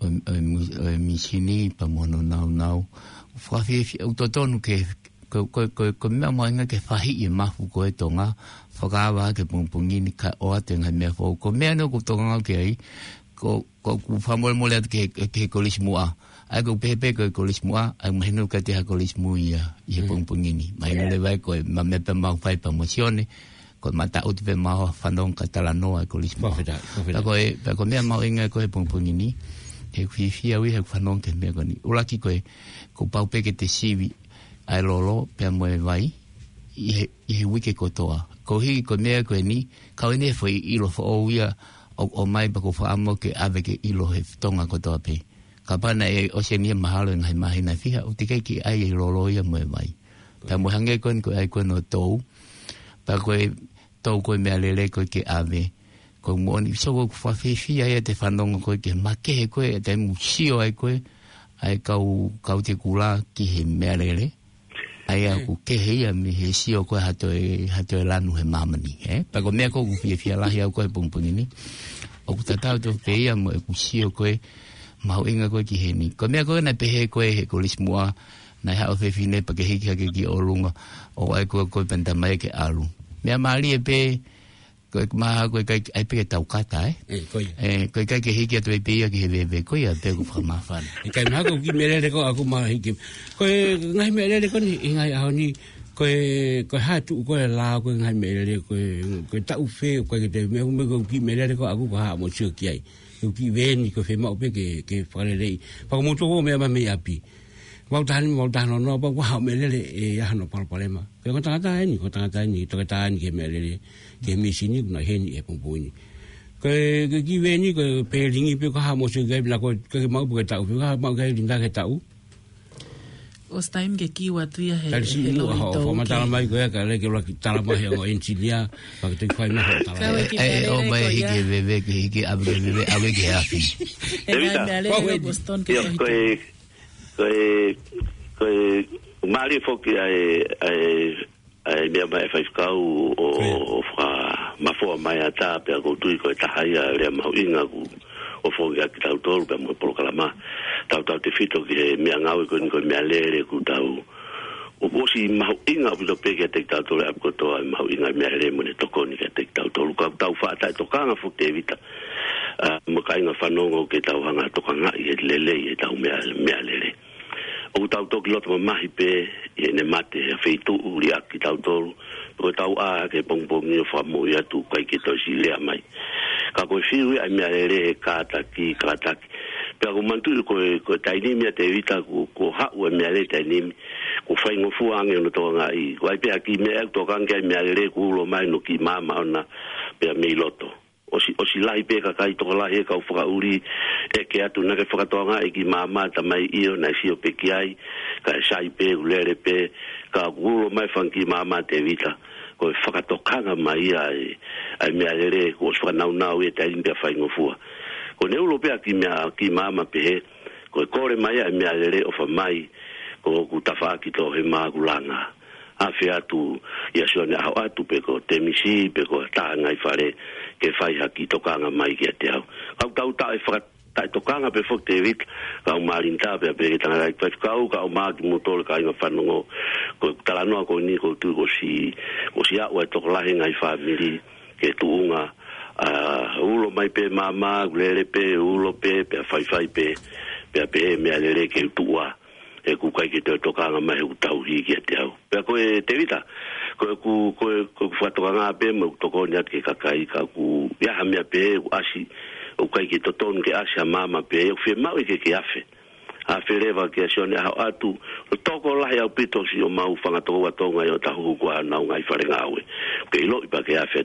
o misini, pa mono nau nau. Whawhi au totonu ke, ko ko ko ko mea mo inga ke whahi e mafu ko e tonga, whakawa ke pungpungi ni ka o ate ngai mea fōu. Ko mea no ko tonga ngau ke ai, ko ko famol mole ke ke kolismua ai ko pepe ko kolismua ai mahinu ka te kolismu ia ia pungpungini mai le vai ko ma me pe mau fai pa mosione ko mata ut pe mau fandong catalano ai kolismu ta ko e ko me mau inga ko pungpungini e fifi au he fandong ke me ko ni ulaki ko ko pau pe ke te sivi ai lolo pe mo vai i i wiki ko toa ko hi ko me ko ni ka ne foi i lo fo ia o o mai pa ko fa amo ke ave ke ilo he tonga ko to pe ka pa na e o se ni mahalo ngai mai na fiha o tike ki ai lo lo ia mo mai ta mo hange kon ko ai ko no to pa ko to ko me ale le ko ke ave ko mo ni so ko fa fi fi ai te fanong ko ke ma ke ko te mu sio ai ko ai ka u ka te kula ki he me ale le ai a ku ke he ia mi he sio ko ha to e ha to la nu he mamani eh pa ko me ko ku fi fi la ia ko pung pung ni o ku tata to pe ia mo ku sio ko mau inga ko ki he ni ko me ko na pe he ko he ko lismua na ha o fe fi ne pa ke he ki ki o lunga o ai ko ko penta mai ke alu me mali e pe ko ma ko kai ai pe tau kata eh ko eh ko kai ke he ki to pe ia ki he ve ko ia pe ko fa ma fa e kai ma ko ki me le ko aku ma he ki ko ngai me le ko ni ngai a ni ko ko ha tu ko la ko ngai me le ko ko ta u fe ko ke te me me ko ki me le ko aku ko ha mo chu ki ai ko ki ve ni ko fe ma pe ke ke fa le le pa mo to me ma me api mau tan mau tan no pa wa me le e ya no pa pa le ma ko ta ta ni ko ta ta ni to ta ni ke me le ke mi sini na he ni e pung pung ni Ko ke ki ve ni ko pe ringi pe ko ha mo se ge la ko ke mau pe tau pe ha mau ge linga ke tau. O staim ke ki wa tria he. Tal si lu ha o ma tala mai ko ka le ke la tala mai o engineer pa ke te fai na tala. Eh o mai ke ve ve ke ke abre ve abre ke afi. Evita. Boston ke ko ko ko mari foki ai ai ai me mai fai ka o o fra ma fo mai ata pe ko tu ko ta haia le ma inga ku o fo ga ki tau tolu pe mo proclama tau tau te fito ki me ngau ko ko me alere ku tau o bosi ma inga bu pe ke te tau tolu ap ko to ma inga me alere mo ne to ko ni ke te tau tolu ka tau fa ta to ka nga fo te vita mo ka inga fa no ke tau hanga to ka nga i le le i tau me me alere o tau to ki loto ma hi pe e ne mate e feitu uri aki tau tolu ko tau a ke pong pong ni fa mo ya tu kai ki to si le mai ka ko fiu ai me alere ka ta ki ka ta pe ko mantu ko ko tai ni me te vita ko ko ha u me alere tai ni ko fai ngo fu ang no to nga i ko ai pe aki me to kan ke me alere ku lo mai no ki mama ona pe me loto o si o si lai pe ka kai to la he ka fa uri e ke atu na ke fa to nga i ki mama ta mai io na si o pe ki ai ka sai pe ulere pe ka gulo mai fanki mama te vita ko fa to kanga mai ai ai me alere ko fa na na u e tai ni pe fa ngo fu ko ne ulo pe ki me ki mama pe ko kore mai ai me alere o fa mai ko ku ta fa ki to he ma gulanga a fe atu ia sone a atu pe ko te misi pe ko ta ngai fare ke fai haki tokanga mai ke te au au tau ta e fra ta tokanga pe fok te vit ka o marinta pe pe ke tanga ka ka ka o ma ki motor ka i fa no ko tala no ko ni ko tu ko si o si a o to la ngai family ke tu unga a ulo mai pe mama glere pe ulo pe pe fai fai pe pe pe me alere ke tua e ku kai ke te tokanga mai u tau hi ke te au pe ko e te vita ko ku ko ko fa tokanga pe mo toko nya ke kakai ka ku ya ha me pe asi o kai ke toton ke asi mama pe o fe mau ke ke afe a fereva ke sone ha atu toko la ya pito si o mau fanga toko wa tonga yo ta hu kwa na ngai fare ngawe ke lo ipa ke afe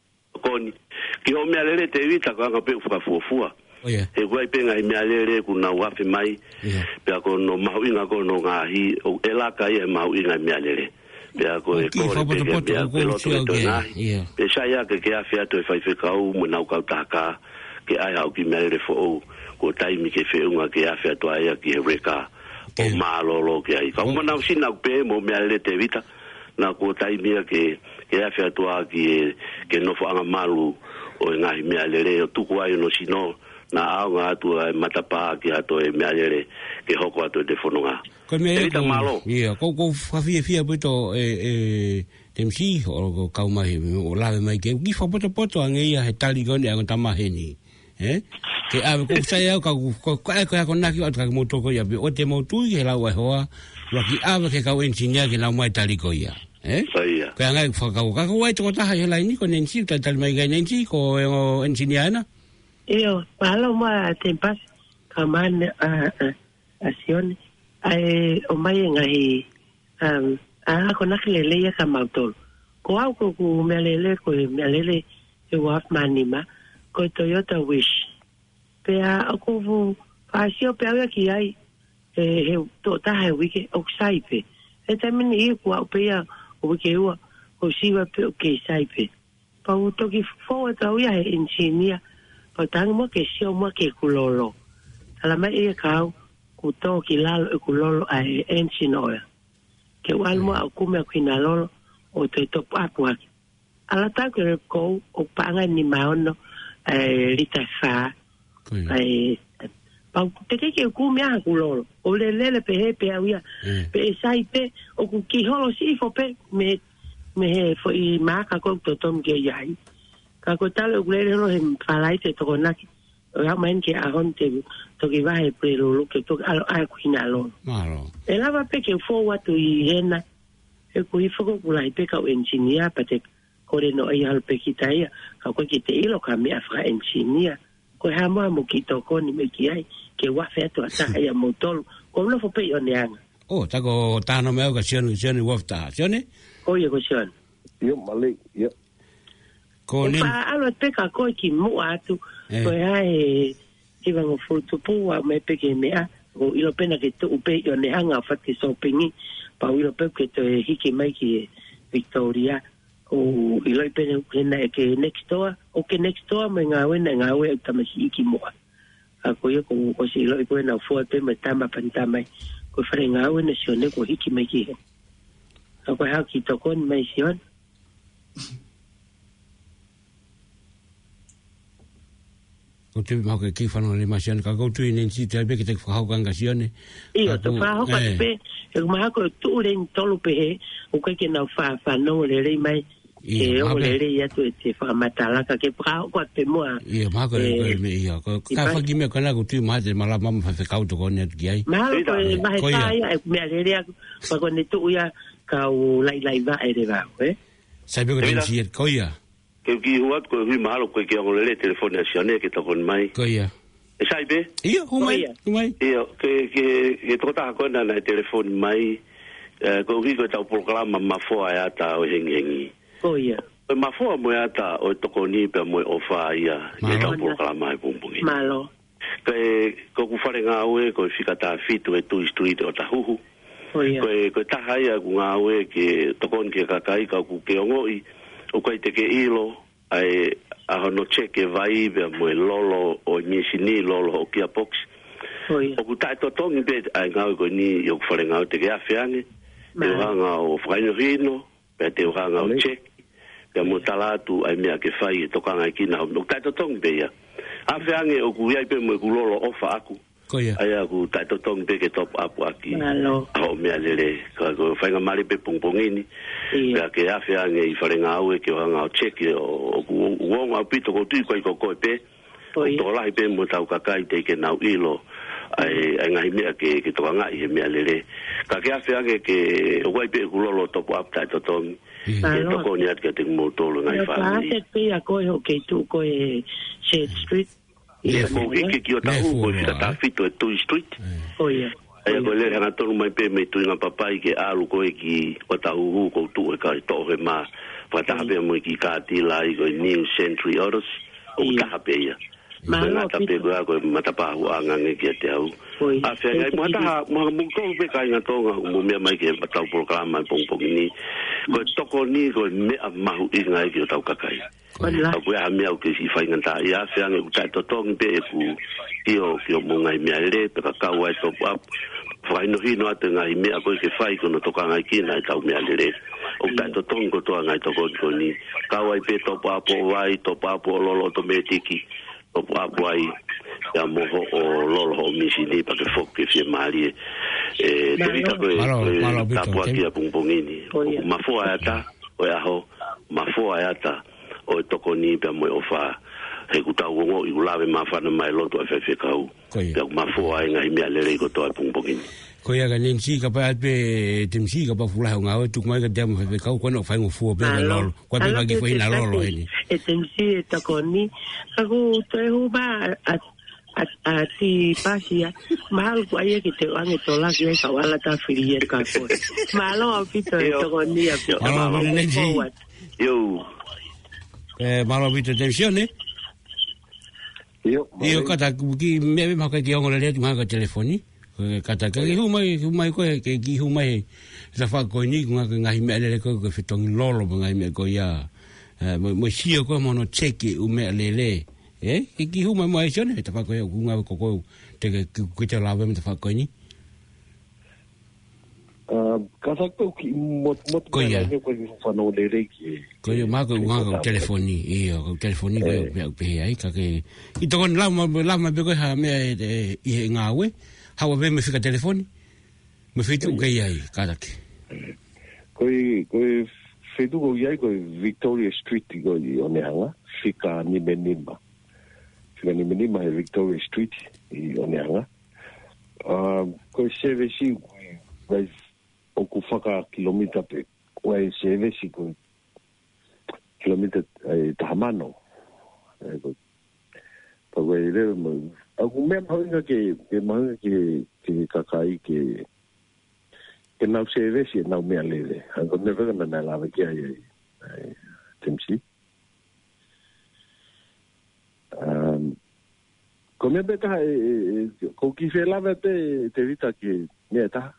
ko ni ki o me alere te vita ka ka pe fu fu fu Oh yeah. E guai penga i mea lere ku na wafe mai. Yeah. Pea ko no mahuinga ko no ngahi o elaka i e mahuinga i mea lere. Pea ko e kore peke pea peloto e toi nahi. Pe shaya ke ke awhi atu e whaife kau mo nau kau taka ke ai hau ki mea lere fo ou. Ko taimi ke whiunga ke awhi atu aia ki he reka o maalolo ke ai. Kau manau sina pe mo mea lere te vita. Na ko taimi ke ke awhi atu a ki ke nofo anga malu o ngahi mea lere o tuku ai no sino. Na au nga atu ai matapa ki ato e mealere ke hoko atu e te whanonga. Ko me e malo. Ia, ko ko whawhia whia puto e e temsi o ko kaumahi o lawe mai ke ki whapoto poto a ngeia he tali goni a ngotamahe ni. Eh? Ke ave ko sai au ka ko ko ko ko naki o ka motoko ia o te motu ke lau e hoa lo ki ave ke ka engineer ke lau mai tali ko ia. Eh? Saia. Ko nga ka ka ka ko ai to ta ha ia ni ko nensi ta tali mai ga nensi ko o engineer na. Io, malo ma tempas kaman a asion ai o mai ngai um a ko naklele ya kamautol ko au ko ku melele ko melele e wa manima ko Toyota Wish pe a ko vu pasio pe a ki ai e to ta he wiki o saipe e tamen i ku au pe a o ke wa o siwa pe o ke saipe pa u to ki fo ta u ya engineer o tang mo ke sio mo ke kulolo ala mai e kau ku to ki lalo e kulolo ai engine oil ke wal mo aku me kwina lolo o te to papua ala ta ke ko o panga ni maono e lita fa ai pa te ke ke ku me a kulolo o le lele pe he pe awia pe sai pe o ku ki holo si fo pe me me fo i maka ko to tom ke yai ka ko talo glere ro hem palai te to naki ya men ke a hon te to ki vai pre lo ke to al a kuina lo malo e la va pe ke fo wa to i hena e ku i fo ko lai pe ka engineer pa te ko re no ai al pe ki tai ka ko ki te ilo ka mi afra engineer ko ha mo mo ki to ko ni me ki ai ke wa fe to ata ya motor ko no fo pe yo ne an oh ta ko ta no me o ka sione sione wa ta sione o ye ko sione yo mali yo Ko ni. Pa alo te ka ko ki mo atu. Ko ai e va ngo foto po a me pe ke me a o ilo pena ke tu pe yo ne hanga fa ke so pingi pa ilo pe ke te hiki mai ki Victoria o ilo pena ke na ke next door o ke next door me nga we nga we ta me hiki mo a ko yo ko ko si ilo pe na fo pe me tama pantama ko fa nga we ne sione ko hiki mai ki a ko ha ki to kon mai sion ko te mau ke ki whanau le masiana ka koutu i nensi te abe ke te whakaukanga sione. Ia, te whakauka te pe, e kumaha koe tu ren tolu pe he, o kai ke nau whanau le rei mai, e o le rei atu e te whamatalaka, ke whakauka te mua. Ia, maha koe koe me ia, ko ka whaki mea kana koutu maha te mala mama whawhekau to kone atu ki ai. Maha koe mahe tāia, e mea le rei aku, whako ne tu ia kau lai lai va e re vau, eh? Sai peko tensi et koia. Ke ki huat ko hui mahalo ko ke ngole telefone sione ke to kon mai. Ko ia. E sai be? Ia, hu mai, hu mai. Ia, ke ke ke to ta ko na na telefone mai. Eh ko hui ko ta programa ma fo ya ta o heng hengi. Ko ia. O ma fo mo ya ta o to ko ni pe mo o fa ia. Ke ta programa e bum bum. Malo. Ke ko ku fare nga we ko fika ta fitu e tu street o ta huhu. Ko ia. Ko ko ta haia ku nga we ke to kon ke ka kai ka ku ke ngoi. O kai te ke ilo ai a hono cheke vai be mo lolo o nisini lolo o kia box o kutai to tongi be ai ngau ko ni yo fore ngau te ke afiange te hanga o fraino rino be te hanga o cheke ke mo talatu ai mea ke fai to kanga kina o kutai to tongi be ya afiange o ku ia be mo ku lolo ofa aku ai aku tai to tongi be ke top up aki o mea lele ko fai nga mari be pungpongini ya ke afiange i fare ngau e ke hanga o cheke o uonga pito ko tui koi ko ko pe to lai pe mo tau kakai te ke nau ilo ai ai ngai mea ke ke to nga i mea lele ka ke afiange ke o wai pe ku lolo top up tai to tong e to ko ni at ke te mo tolo ngai fa pa te pe a ko ho ke tu ko e Shade Street e mo ke ke o ta u ko ta fito e tu street o ia ai ko le hana tonu mai pe me tu nga papai ke alu ko ki o ta u ko tu e ka to he ma pa ta be mo ki ka ti lai ko New Century Autos o ta be ya ma ta be ko ko mata pa u anga nge ki te au a fe ngai mo ta mo mo ko be ka nga to nga mo me mai ke pa ta programa pong pong ni ko to ko ni ko me a ma u i ngai ki ta ka kai ko ya me au ke si fa nga ta ya fe nga ta to tong be ku io ki mo ngai me ale pe ka ka wa to up fai no hino ate ngai mea koe ke fai kono toka ngai kina e tau mea lere. O kai to tongo toa ngai toko ni. Kawai pe topo apo wai, topo apo lolo to me tiki. Topo apo wai, ya moho o lolo ho misini pa ke fok ke fie maari e. Te vika koe tapu aki a pungpongini. Mafua ata, o e aho, mafua ata, o e toko ni pe moe o faa. He kutau wongo i ulawe mawhana mai loto a whewhe kau. Pea mafua e ngai mea lere ko toa pungpongini. Ko ia ka nensi ka pa pe temsi ka pa fulahe o ngau tuk mai ka te amu whewhe kau kono whai ngofua pe ka lolo. Kwa pe wagi whai na lolo heni. E temsi e takoni. Aku toe huba a ti pasia. Mahal kwa ia ki te wange tola ki e ka wala ta whiri e ka koe. Mahalo a pito e takoni a pito. Mahalo a nensi. Yo. Mahalo a pito temsi o ne? Io kata ki me me ka ki ongo le ma ka telefoni kata ka hu mai hu mai ko ke ki hu mai sa fa ko ni nga nga hi me le ko ko fitong lolo nga me ko ya mo sio ko mo no cheki u me le le eh ki hu mai mai sone ta fa ko nga ko ko te ke ku te la me ta fa ko ni ka sa ko ki mo mo ko ya ko fa no le le ki ko yo ma ko nga ko telefoni e ko telefoni ko pe pe ai ka ke i to kon la ma la ma be ko ha me i nga we ha wa be me fika telefoni me fitu ke ai ka ke ko ko fitu ko ya ko Victoria Street ko i one hanga fika ni menima fika ni menima e Victoria Street i one hanga ah ko service ko o ku whaka kilomita pe wai seve si ko kilomita e tahamano e ko pa wai re mo a ku me manga ke ke manga ke ke kakai ke ke nau seve si nau me alele a ko me vega na la ve ke ai temsi Ko me beta e ko ki fe lava te te vita ki me ta.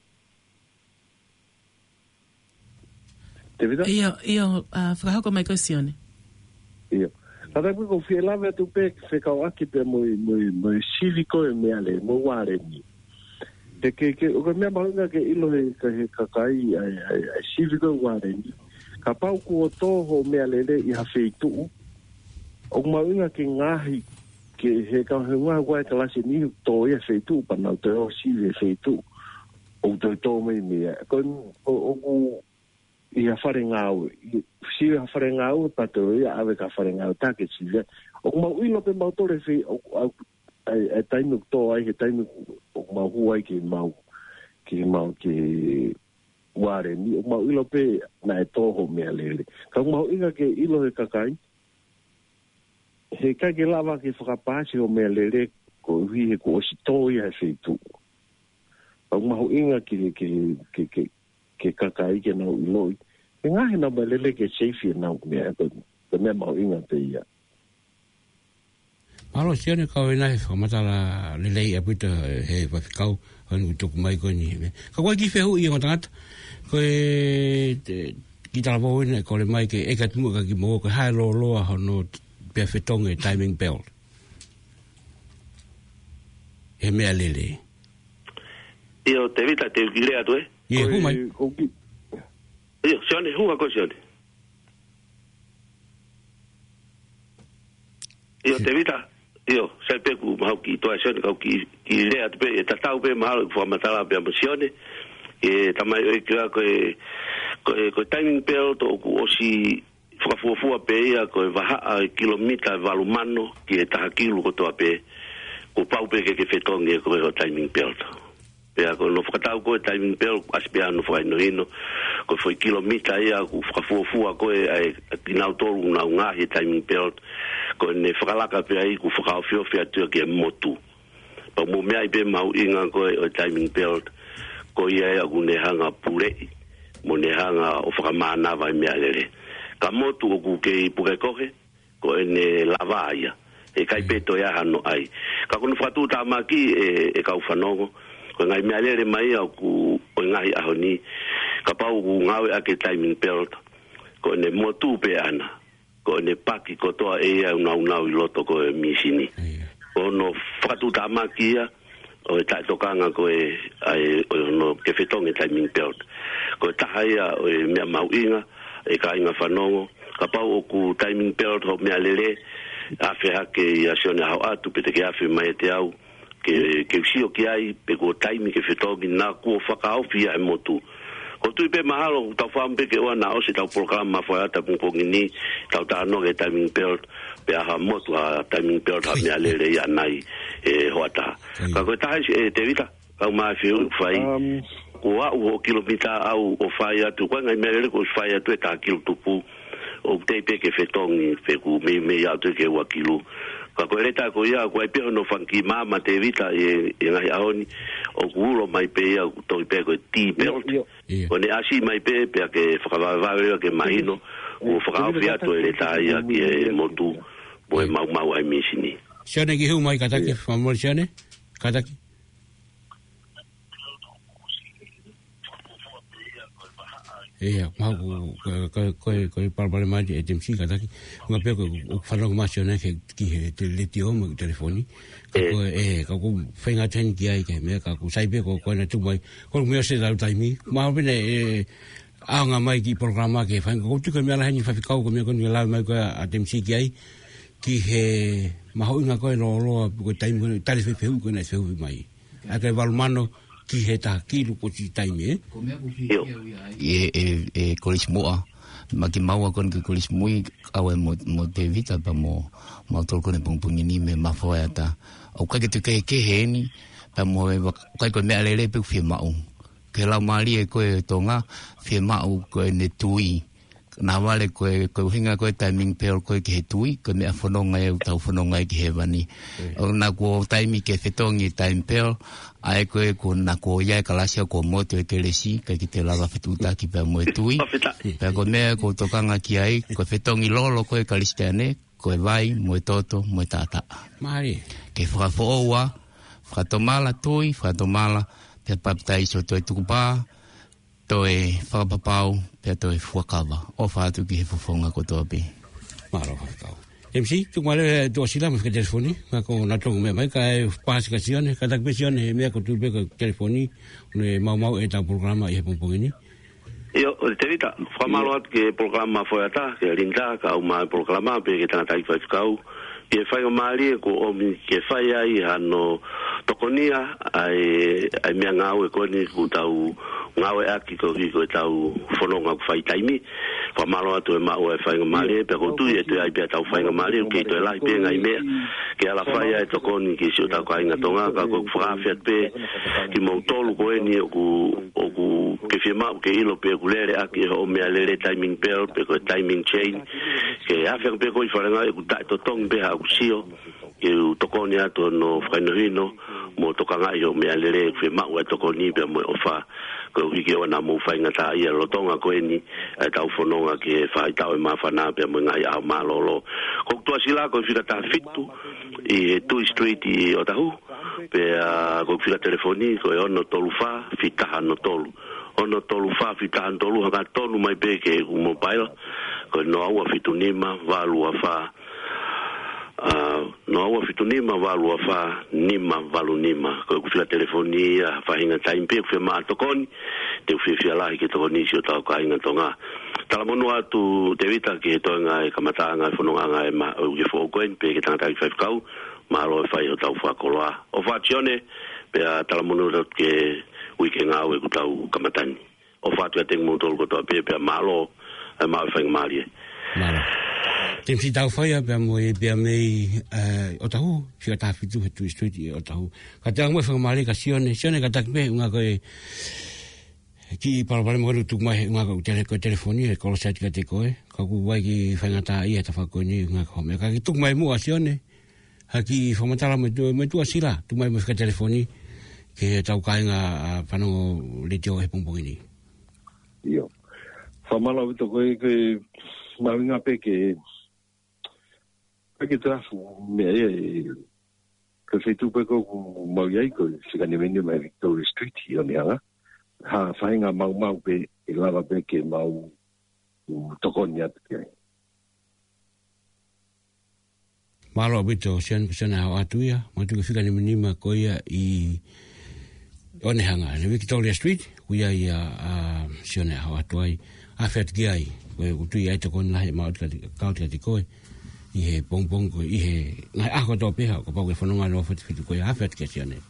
Te vita? Io io a frahoko mai questione. Io. Kada ko fe lava tu pe fe ka aki pe mo mo mo civico e me ale mo ware ni. Te ke ke o me ma ke ilo e ka ka kai ai ai civico ware ni. Ka pau ku o toho me ale le I ha feitu. O ma unga ke ngahi ke he ka hunga wa ka lasi ni to ia feitu pa na te o si ve feitu o te to me me kon o o ia fare ngau si ia fare ngau pa to ia ave ka fare ngau ta ke si o ma ui no pe ma to le fe o ai ai tai no to ai he tai no o ma hu ai ke ma ke ma ke ware ni o ma ui lo pe na to ho me ale ka ma inga ke ilo he kakai he ka ke lava ke whakapāsi o mea lere ko hui he ko osi tōi hai wheitu. Pau mahu inga ke ke ke ke ke kakai ke nau iloi. He ngahe nau mea lere ke seifi e nau mea ko mea mahu inga te ia. Malo siane kau ina he whamatala lelei a puta he whawhikau hanu tuku mai koe ni. Ka koe ki whehu i o tangata. Koe ki tala pō ina ko le mai ke eka tunga ka ki mō ko hae loa loa hono pe fetonge timing belt. E mea lele. Io te vita te gilea tu e? Ie, hu mai. Io, sione, hu ako sione. Io te vita, io, sai pe ku mahau ki toa sione, kau ki gilea tu pe, e tatau pe mahau ku whamatala pe amo sione, e tamai oe kia koe, koe timing belt o ku osi whakafuafua pe ia koe wahaa kilomita valumano ki e taha kilu kotoa pe ko pau pe ke ke whetongi e koe o timing belt. Pea ko no whakatau koe timing belt aspea no whakaino hino koe foi kilomita ia ku whakafuafua koe ai kinau toru na ungahi timing belt koe ne whakalaka pe ai ku whakaofiofi atua ki e motu. Pa mo mea i pe mau inga koe o timing belt koe ia e aku ne hanga purei mo ne hanga o whakamanawa i mea lere. Ka motu o ku kei puke kohe, ko ene lava aia, e kai peto ia hano ai. Ka kunu whatu ta maki e, e kau whanongo, ko ngai mea lere mai au ku o ngahi aho ni, ka pau ku ngawe ake timing belt, ko ene motu pe ana, ko ene paki kotoa e au nau nau I loto ko e misini. Ko no whatu ta maki ia, o e tai tokanga ko e, ai, o no ke whetonge timing belt. Ko e taha ia o e mea mau inga, e ka inga whanongo, ka pau o ku timing belt ho mea lele, a wheha ke i asione hau atu, pe te ke awhi mai te au, ke, ke usio ki ai, pe ko timing ke whetongi, nā kua whakaofi ia e motu. Ko tui pe mahalo, tau whampe ke oa na ose tau programa mawhaiata pungongi ni, tau ta anō ke timing belt, pe aha motu ha timing belt ha mea lele ia nai e hoata. Ka koe tahi e te vita, kau maa whiu whai, ko au o kilomita au o whai atu, koe ngai mea lele ko whai atu e tā kilo tupu, o te pe ke whetongi, pe ku me me atu ke ua kilo. Ka koe reta ko ia, koe peho no whanki mama te vita e, e ngai aoni, o kuulo mai pe ia, toi pe koe T-belt. O ne asi mai pe, pe ke whakawawawea ke mahino, o whakawawhi atu e reta ia ki e motu, mo e mau mau ai misini. Sione ki hu mai kataki, whamori sione? Kataki? Ia, mau ko ko ko palpale mai e temsi kataki. Nga pe ko whanau masione ke ki he te leti o mo telefoni. Ko e ka ko whenga ten ki ai ke me ka ko sai pe ko ko na tu mai. Ko me se dau taimi. Mau bene e anga mai ki programa ke whanga ko tu ka me ala hani whawhikau ko me ko ni la mai ko a temsi ki ai ki he maho inga ko no lo ko taimi ko tali fe peu ko na fe mai. A ke valmano ki he ta kilu ko ti taimi e. E e e kolis moa ma ki maua kon ki kolis mui au e mo mo te vita pa mo mo tol kon e pungpungi ni me ma foa ta au ka ke te ke ke he ni pa mo e ka ko me ale pe fi mau ke la mali e ko e tonga fi mau ko ne tui na vale ko ko hinga ko timing pel ko ke tui ko me afononga e tau fononga ki he vani o na ko time ke fetongi time pel ai ko ko na ko ya kalasia ko moto e kelesi ka ki te lava fetuta ki pe mo tui pe ko me ko tokanga ki ai ko fetongi lolo ko e kalistane ko e vai mo toto mo tata mai ke whakafoa, whakatomala tui, whakatomala, pia papatai so toi tukupā, toi whakapapau, pia toi whakawa, o whātu ki he whafonga kotoa pi. Maro whakau. M C, tu male tu asila mas ke telefoni, ma ko na tongu me mai ka e pas ka sione, ka tak besione me ko tu be ka telefoni, ne mau mau e ta programa e pompongini. Yo, te vita, whamalo at ke programa foi ata, ke linda ka o mai programa pe ke tana tai fai kau. Ke fai o mali ko o mi ke fai ai ano tokonia ai ai mea ngau e koni ku tau ngau e aki ko ki ko tau fononga ku fai taimi. Whamalo atu e mau e fai o mali pe ko tu e te ai pe tau fai o mali ke to lai pe ngai mea. Ke ala fai ai tokoni ki si o tau kai ngatonga ka ko whakafiat pe ki mau tolu ko e ni o ku o ku ke firma ke ilo pe kulere aki o mea lere timing bell pe ko timing chain ke afia pe ko i wharenga e ku tai to tong pe ha kusio ke u tokoni ato no whainohino mo tokanga i o mea lere firma ua tokoni pe mo ofa ko hiki o na mo whainga ta ia lotonga ko eni e tau whanonga ke whai tau e mawhana pe mo ngai au malolo ko tua sila ko whira ta fitu i Tui Street i Otahu pe ko whira telefoni ko e ono tolu wha whitaha no tolu ono tolu fa fitahan tolu hanga tonu mai peke u mobile ko no aua fitunima valu afa uh, no aua fitunima valu afa nima valu nima ko fila telefonia fa hinga time pe fe ma tokoni te fe fe ala ke tokoni si o ta ka hinga tonga tala monu atu te vita ke tonga e kamata nga fononga nga e ma u ke fo ko en pe ke tanga five kau ma lo fa yo ta fa koloa o fa tione pe tala monu ke wiki ngā ue kutau kamatani. O whātua teng mūtolu kotoa pēpea mālo e māu whainga mālie. Mālo. Te msi tau whaia pēa mo e pēa mei o tahu, whika tā whitu he Tui Street i o tahu. Ka te angwe whainga mālie ka sione, sione ka tak me unga koe ki i parapare mo tuk mai unga koe tele, koe telefoni e kolosati ka te koe. Ka ku wai ki whainga tā ia ta whakoe ni unga koe home. Ka ki tuk mai mua sione, ha ki whamatala me tua sila, tuk mai mo whika telefoni. Ke tau kainga whanongo le teo he pompongini. Iyo. Whamala wito koe ke mawinga pe ke ke trafu mea e ke whetu pe ko mau iai koe whikani menu mai Victoria Street i o neanga. Ha whainga mau mau pe e lava pe ke mau tokoni atu ke. Malo wito sian kusana hao atu ia. Matu ke whikani menima koe i One hanga, ne Victoria Street, kuia ia a sione hau atuai, a whet ki ai, koe utui ai tokoni lahi maut kauti ati koe, i he pongpong koe, i he, ngai ako tō peha, ko pau ke whanonga no whati whitu koe, a whet ki a sione.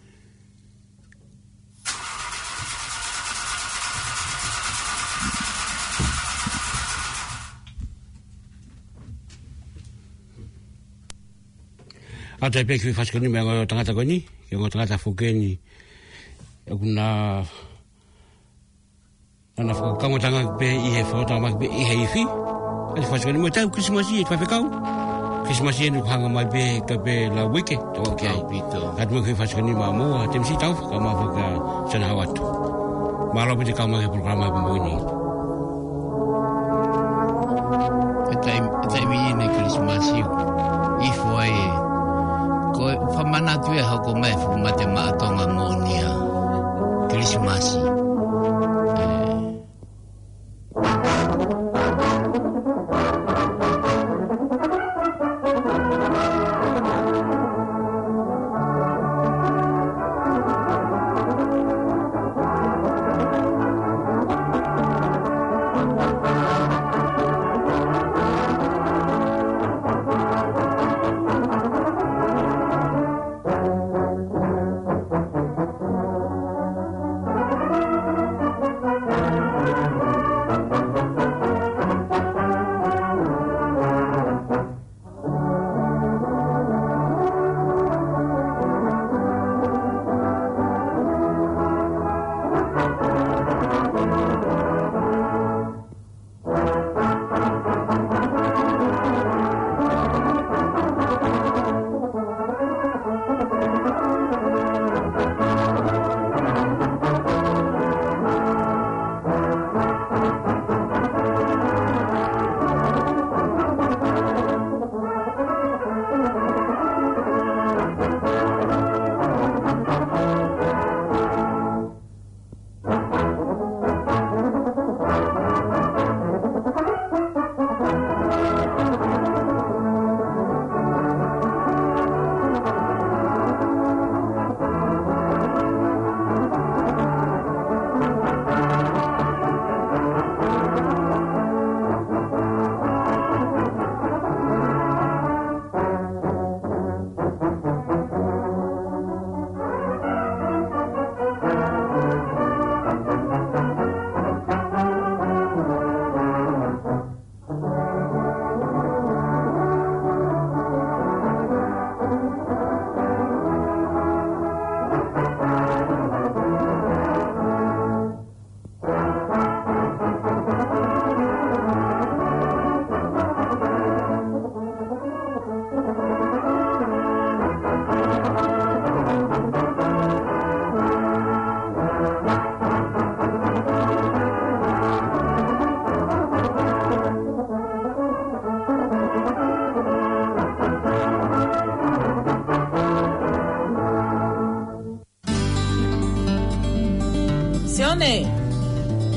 Ata e peki whaskoni mea ngoi o tangata koe ni, ki o tangata whukeni, kuna ana fo kamo tanga be i he foto ma be i he ifi e fa skani mo tau Christmas e fa fekau Christmas e no hanga mai be ka be la wiki to ke ai pito at mo fa skani ma mo tem si tau ka ma fo ka sana watu ma lo be ka ma ke programa ba mo ni e tai tai mi ne Christmas i fo ai ko fa mana tu e ha ko mai fo ma te ma tonga mo nia Christmas.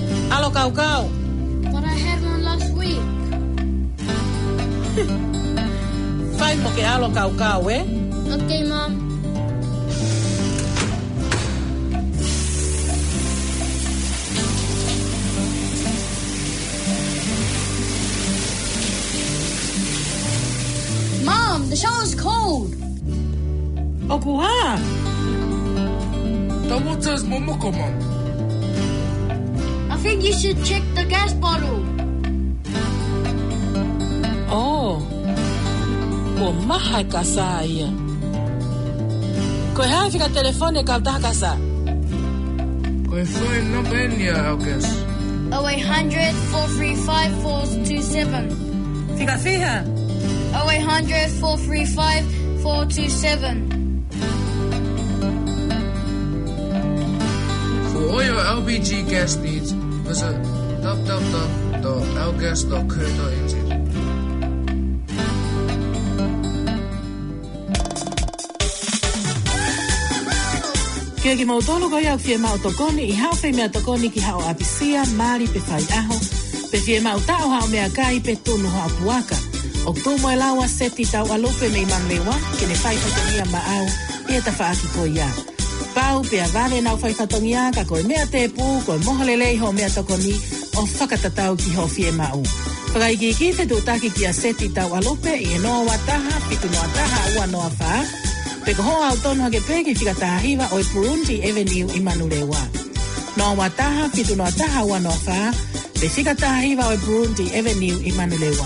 Alo kau kau. But I had one last week. Fai mo ke alo kau kau, eh? Okay, Mom. Mom, the shower's cold. Oku ha. The water's momoko, Mom. I think you should check the gas bottle. Oh. Ko maha ka sa ia. Ko ha fika telefone ka ta ka sa. Ko phone number niya, I guess. oh eight hundred, four three five, four two seven. Fika fiha. oh eight hundred, four three five, four two seven. For all your L P G gas needs, visit w w w dot l gas dot co dot n z. Kia ki mautolo ko iau fie mau tokoni, i hao fei mea tokoni ki hao apisia, mari pe fai aho, pe fie mau tau hao mea kai pe tunu hao puaka. O tu mo lawa seti tau alupe me imam lewa, ke ne fai fatongia ma au, ia ta faaki ko ia. Pau pe avale nau fai fatongia, ka koe mea te pu, koe moholelei ho mea tokoni, o whakatatau ki ho fie mau. Whakai ki ki te tutaki ki a seti tau alupe, i e noa wataha, pitu noa taha ua noa faa, pe ko hoa autono hake peke fika tahiwa o e Burundi Avenue i Manurewa. Noa wataha, pitu noa taha ua noa faa, pe fika tahiwa o e Burundi Avenue i Manurewa.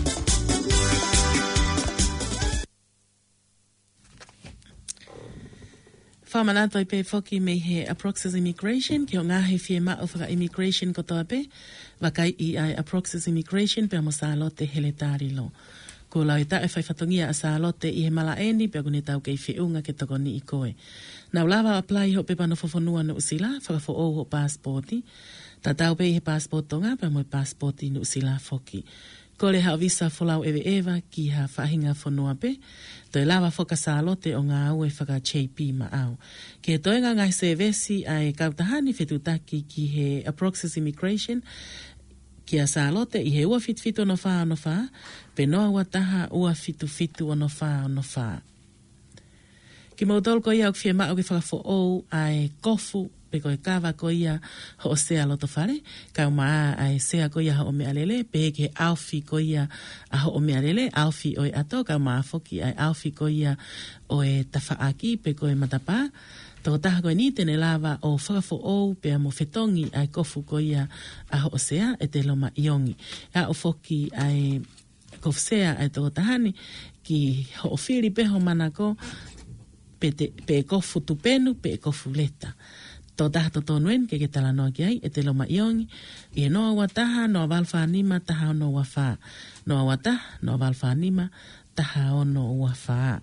Whamanato i pe foki me he Aproxas Immigration, ki o ngahe fie ma o whaka immigration kotoa pe, wakai i ai Aproxas Immigration pe amo sa lote hele tari lo. Ko lau i ta e whai whatongia a sa lote i he malaeni pe kune tau kei whiunga ke tokoni i koe. Nau lawa apply ho pe pano fofonua no usila, whakafo o ho passporti, ta tau pe i he passportonga pe mo i passporti no usila foki. Ko le hao visa folau ewe ewa ki ha whahinga whanua pe, toi lawa whaka sa lote o ngā au e whaka J P ma au. Ke toenga ngai se vesi ai kautahani whetutaki ki he Aproxas Immigration, ki a sa lote i he ua fitu fitu ono wha ono wha, pe noa wataha ua fitu fitu ono wha ono wha. Ki mautol ko ia au fie mao ki whakafo ou ai kofu, pe koe kawa ko ia ho o sea loto whare, kau maa ai sea ko ia ho o mea lele, pe ke alfi ko ia a ho o mea lele, alfi o e ato, kau maa foki ai alfi ko ia o e tawhaaki, pe koe matapa, toko taha koe ni tene lava o whakafo ou pe a mo whetongi ai kofu ko ia a ho o sea e te loma iongi. A o foki ai kofu sea ai toko tahani ki ho o whiri peho manako pe, te, pe kofu tupenu pe kofu leta. Tō taha to tonuen ke ke tala noa ki ai e te loma iongi i e noa wataha noa walwha anima taha ono wawha. Noa wataha noa walwha anima taha ono wawha.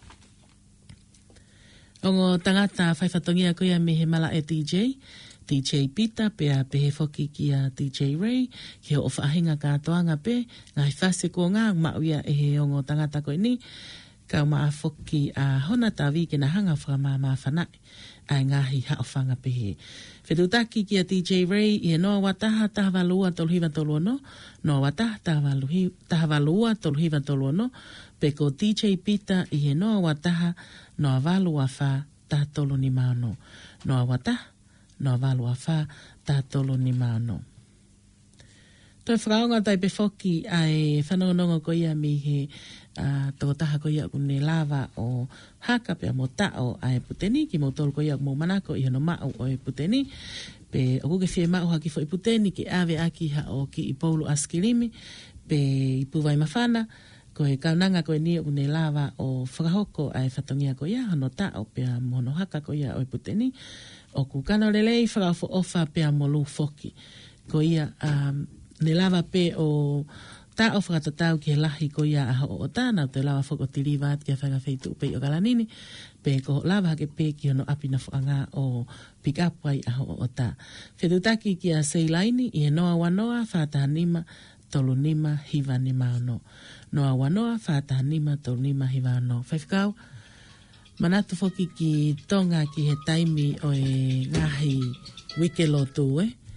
Ongo tangata whaifatongia koia me he mala e D J, D J Peter, pe a pe he foki ki a D J Ray, ki o whaahinga kātoanga pe, ngai whase ko ngā mauia e he ongo tangata koe ni, kau maa foki a hona tawi ke na hanga whakamā maa whanai, ai ngahi haofanga pe he. Whetutaki ki a D J Ray, i e noa wataha taha walua toluhiwa tolu ono, noa wataha taha walua toluhiwa tolu ono, pe ko D J Peter i he noa wataha noa walu a wha ta tolo ni maano. Noa wata, noa walu a wha ta tolo ni maano. Toi whakaonga tai pe foki ai whanongonongo ko ia mi he uh, toko taha ko ia kune lava o haka pe a mo tao ai puteni, ki mo tolo ko ia mo manako i hano mao o e puteni, pe o kuke fie mao haki fo i puteni ki ave aki ha o ki i polo askilimi, pe i puwai mawhana, ko e kaunanga ko e ni une lava o whakahoko ai whatongia ko ia hano ta o pia mono haka ko ia o e puteni o ku kano lelei whakafo ofa pia molu foki ko ia um, ne lava pe o ta o whakatatau ki he lahi ko ia aho o tāna o te lava whako tiriwa ki a whakawheitu pe o galanini pe ko lava hake pe ki hono api na whanga o pick up wai aho o ta whetutaki ki a seilaini i he noa wanoa whatahanima tolu nima hiva ni maano. Noa wanoa whātaha nima tolu nima hiva no. Whaiwhikau, manatu foki ki tonga ki he taimi o e ngahi wike lo tū e.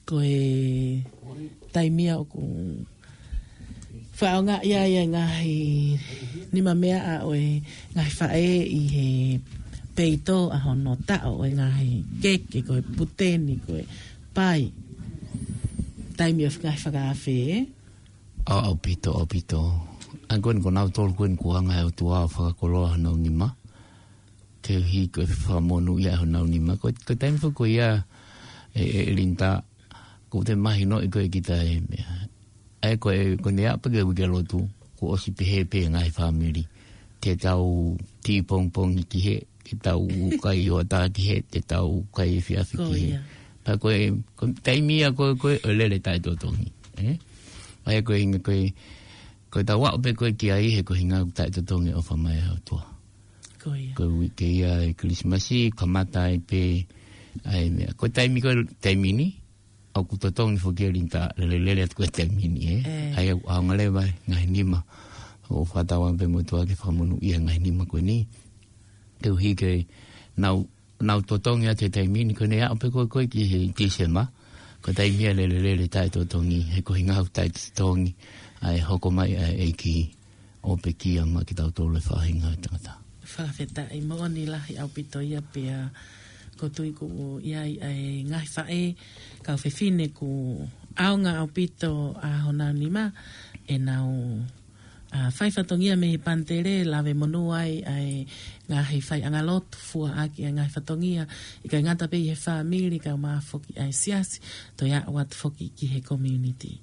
ko e taimia o ku whaonga ia ia ngahi ni mamea a oe ngahi whae i he peito a hono tao oe ngahi keke koe puteni koe pai taimia ngahi whakawhi e o au pito o pito an koen ko nau tolu koen kuanga e o tua whakakoloa nau nima te hi koe whamonu ia ho nau nima ko taimi whako ia e rinta ko te mahi no i koe ki tae mea ai ko e ko ne apa ke ke lotu ko osi pe pe ngai family te tau ti pong pong ki he te tau kai o ta ki he te tau kai fi afiki pa ko e ko taimi ko ko le le tai to to ni eh ai ko inga ko ko ta wa pe ko ki ai he ko hinga tai to to ni o fa mai ho to ko ia ko wi ke ia Christmas kamata pe ai me ko taimi ko taimi ni au kutotong fo gelinta le le le ko termini eh ai au ngale vai ngai nima o fata wa pe moto ke famonu ia ngai nima ko ni ke hi ke nau nau totong ya te termini ko ne a pe ko ko ki ki sema ko tai mia le le le tai totongi he ko hinga tai totongi ai hoko mai ai ki o pe ki ama ki tau tole fa hinga tata fa feta i mo ni la au pito ia pe ko tui ku iai ai ngai whae ka whewhine ku aonga au pito a hona nima e nau a whaiwhatongia me he pantere lawe monu ai ai ngā hei whai angalot fua aki a ngai whatongia i ka ngata pe i he whamiri ka maa whoki ai siasi to ia wat whoki ki he community.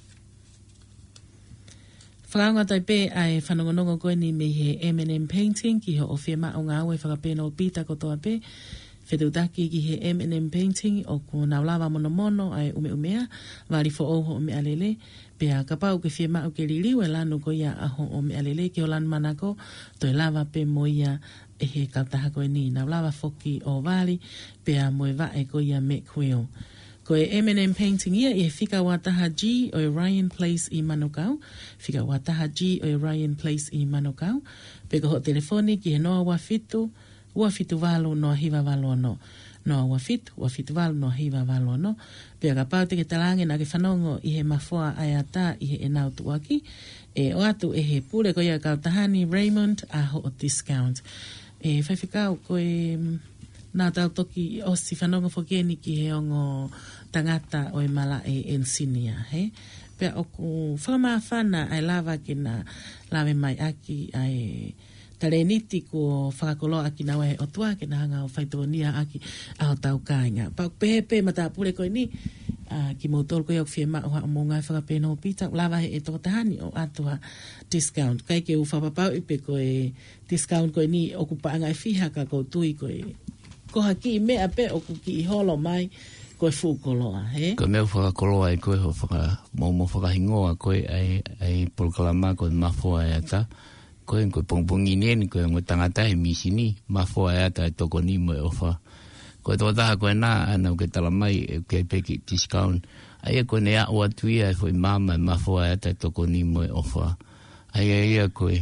Whakaunga tai pe ai whanongonongo koe ni me he M and M painting ki he o whiema o ngā ue whakapena o pita kotoa pe Whetutaki ki he M and M painting o ko naulawa mono mono ai ume umea, wari fo oho o me alele, pea kapau ke whiema o ke ririu e lanu ko ia aho o me alele ki o lan manako, to e lava pe mo ia e he kautaha koe ni naulawa foki o wari, pea mo e wa e ko ia me kueo. Ko e M and M painting ia i he whika wataha G o e Ryan Place i Manukau, whika wataha G o e Ryan Place i Manukau, pe ko ho telefoni ki he noa wafitu, ua fitu walo no hiva walo no. No ua fitu, ua fitu walo no hiva walo no. Pea ka pau te ke talange na ke whanongo i he mafua ai ata i he enau tuaki. E o atu e he pule ko ia kautahani Raymond a ho o discount. E whaiwhikau ko e nā tau toki o si whanongo whokeni ki he ongo tangata o e mala e ensinia. He? Pea o ku whakamā whana ai lava ki na lawe mai aki ai tare niti ko whakakoloa aki nawa he otua ke na hanga o whaitonia aki ao tau kāinga. Pau pepe mata pule koe ni uh, ki mautoro koe au whiema o haa mo ngai whakapena o pita lawa he e tokotahani o atua discount. Kai ke u whapapau ipe koe discount koe ni o kupa angai whiha ka kou tui koe ko haki i mea pe o kuki i holo mai koe whukoloa. He? Koe mea whakakoloa e koe ho whaka maumo whakahingoa koe ai, ai polokalama koe mafua e ata. Koe koe pongpongi nien, koe ngoi tangata he misi ni, mafua e ata e toko ni mo e ofa. Koe tō taha koe nā, ana ke talamai e kei peki discount. Aia koe ne a ua tuia e fwoi mama e mafua e ata e toko ni mo e ofa. Aia ia koe,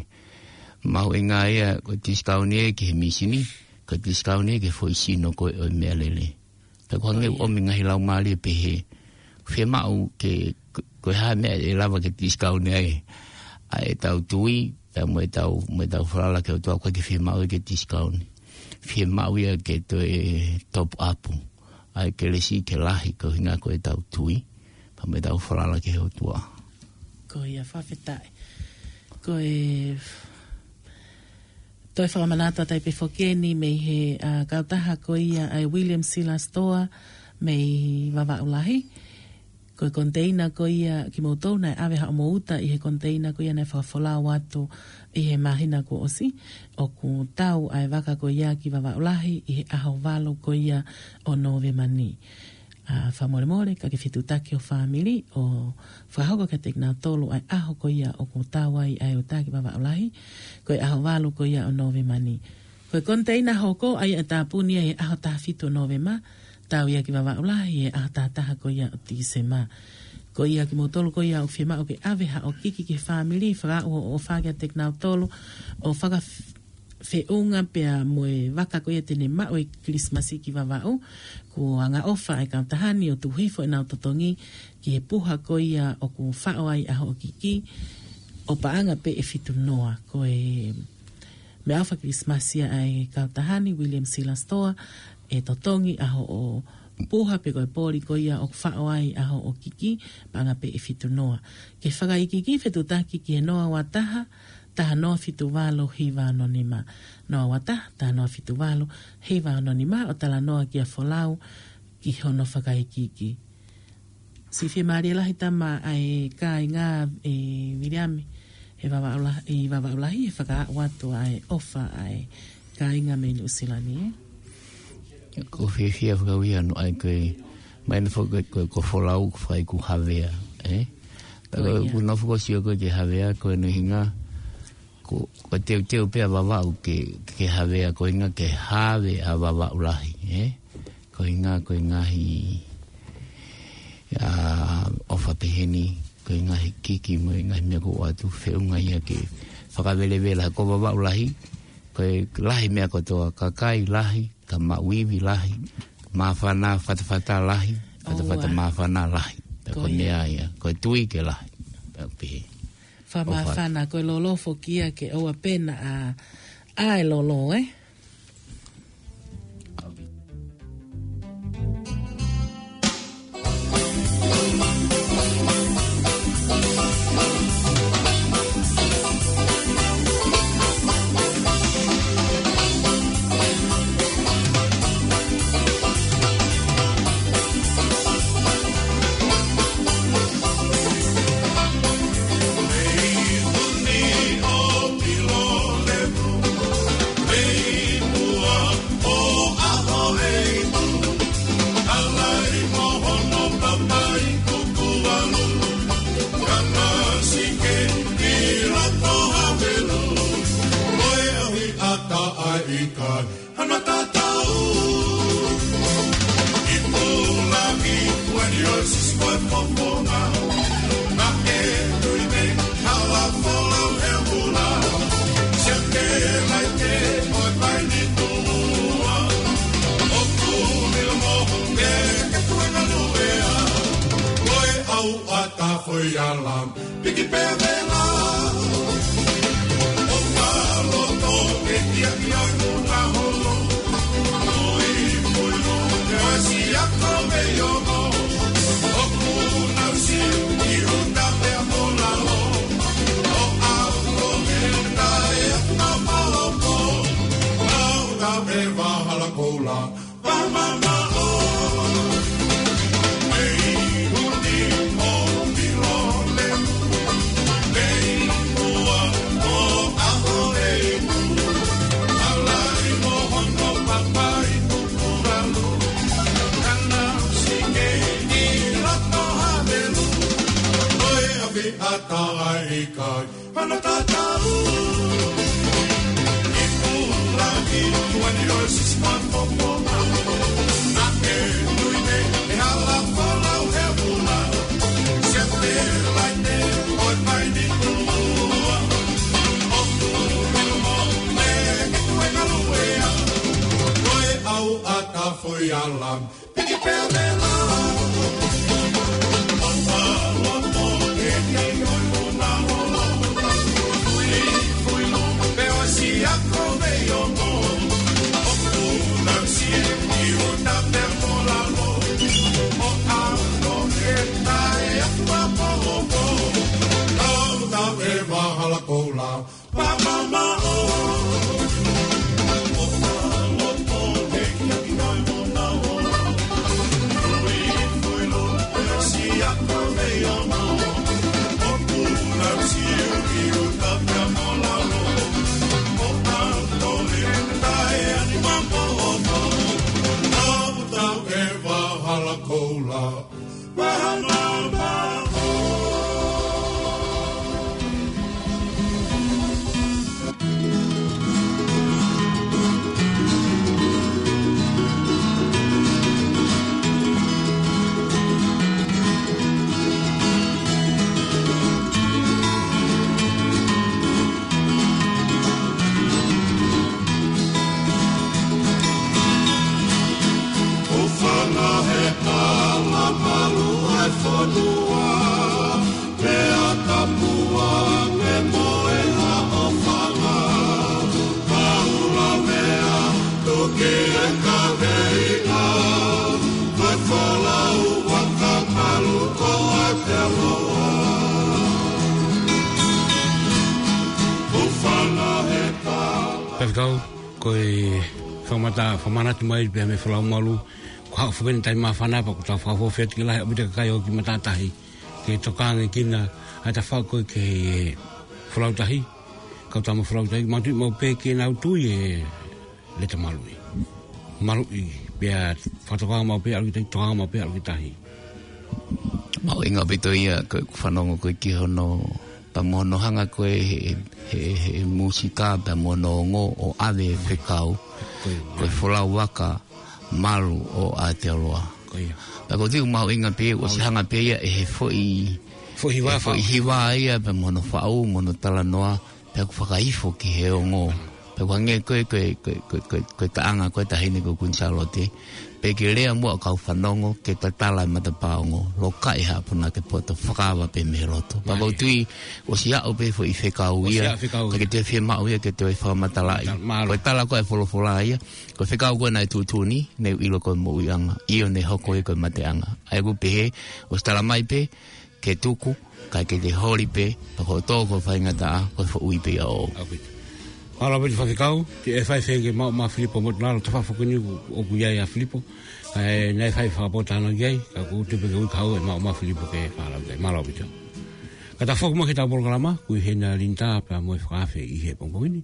mau e ngā ia koe discount e ke he misi ni, koe discount e ke fwoi sino koe o mea lele. Ta koe nge o me ngahi lau maari e pehe. Whea mau ke koe haa mea e lava ke discount e ai tau tui, ta mo tau mo tau frala ke to ko ke firma o ke discount firma o ia ke to e top up ai ke le si ke lahi ko hinga ko tau tui pa mo tau frala ke o to ko ia fa fetai ko e to fa manata tai pe fokeni me he uh, kautaha ko ia ai William Silas Store me vava ulahi ko e container ko ia ki moutou na ave ha mouta i he container ko ia na whawhala watu i he mahina ko osi o ku tau ai waka ko ia ki wawa ulahi i he aho walo ko ia o nove mani. Uh, whamore more ka ke whitutaki o whamiri o whahoko ka tekna tolu ai aho ko ia o ku tau ai ai o taki wawa ulahi ko i aho walo ko ia o nove mani. Ko e container hoko ai e tāpunia i aho tāwhitu nove ma tau ia ki wawa ulahi e a tātaha ko ia o tisema. Ko ia ki motolo ko ia o whiema o ke aveha o kiki ki whamiri, whaka o o whakia teknau tolo, o whaka fe unga pea moe waka ko ia tene mao e Christmas ki wawao, ko anga ofa e kautahani o tuhifo e nao totongi, ki he puha ko ia o ku whao ai aho o kiki, o paanga pe e fitu noa, ko e me alfa Christmas ia ai kautahani, William Silas Toa, e totongi aho o puha pe koe pōri ko ia o whao ai aho o kiki, paanga pe e fitu noa. Ke whaka i kiki fitu taki ki he noa wataha, taha noa fitu walo hiwa anonima. Noa wataha, taha noa fitu walo hiwa anonima, o tala noa kia wholau ki hono whaka i kiki. Si whi maari lahi tama ai ka i ngā e Miriame, e wawa ulahi e whaka watu ai ofa ai ka i ngā meni usilani e. Ko whiwhia whakawia no ai koe, mai na whaka koe ko wholau whai ku hawea, eh? Taka ku na whaka sio koe ke hawea, koe no hinga, ko teo teo pia wawau ke, ke hawea, ko hinga ke hawe a wawa ulahi, eh? Ko hinga, ko hinga hi uh, ofa peheni, ko hinga hi kiki mo hinga hi mea ko watu whiunga ia ke whakawele wela ko wawa ulahi, ko lahi mea ko toa kakai lahi, ka mauiwi lahi, mawhana whatawhata lahi, whatawhata mawhana lahi. Ko nea ia, ko tui ke lahi. Wha mawhana, ko lolofo kia ke oa pena a ai lolo, eh? whanua, mea kapua, me moenga o whanga. Mahula mea, tuki e ka veina, vai whalau waka malu ko a te loa. Ufana he ka. Pefkau, koe whamata, whamanatu mai, pia me whalau malu, ko hau whakene tai maa whanai pa ko tau whakafo whiat ki lahi abita kai o ki matatahi ke tokanga kina ai ta whakoi ke whalau tahi kau tama whalau tahi matu mau pe ke nau tui e leta malui malui pia whatokanga mau pe alu ki tahi tokanga mau pe alu ki tahi mau inga bito ia koe whanongo koe ki hono pa mono hanga koe he, he, he musika pa mono ngo o ave whekau koe whalau waka malu o Aotearoa. Pako tiu mau inga pe, o si hanga pe ia e he foi... Foi hiwa Foi hiwa ia, pe mono whau, mono talanoa, pe ku whakaifo ki he o ngō. Pe ku hange koe, koe, koe, koe, koe, koe taanga, koe tahine ko kunsalote. Pe ke rea mua kau whanongo, ke ta tala matapaongo, lo kai hapuna ke poto whakawa pe me roto. Pako tui, o si au pe foi whekau ia, ke te whi mau ia, ke te whi whamatalai. Koe tala koe wholowhola ia, ko whekau koe nai tūtūni, nei ilo koe mo uianga, io nei hoko e koe mateanga. Ai ku pehe, o stala mai pe, ke tuku, kai ke te hori pe, pako tō koe whaingata a, koe whaui pe a o. Hala pati whakekau, te e whai whenge mao ma Filipo motunaro, te whawhakuni o ku iai a Filipo, kai nei whai whakapotana iai, ka ku tupe ke ui kau e mao ma Filipo ke whalau iai, malau pita. Ka ta whakuma ke tau porokalama, kui hena linta pa moe whakawhi i he pongpongini.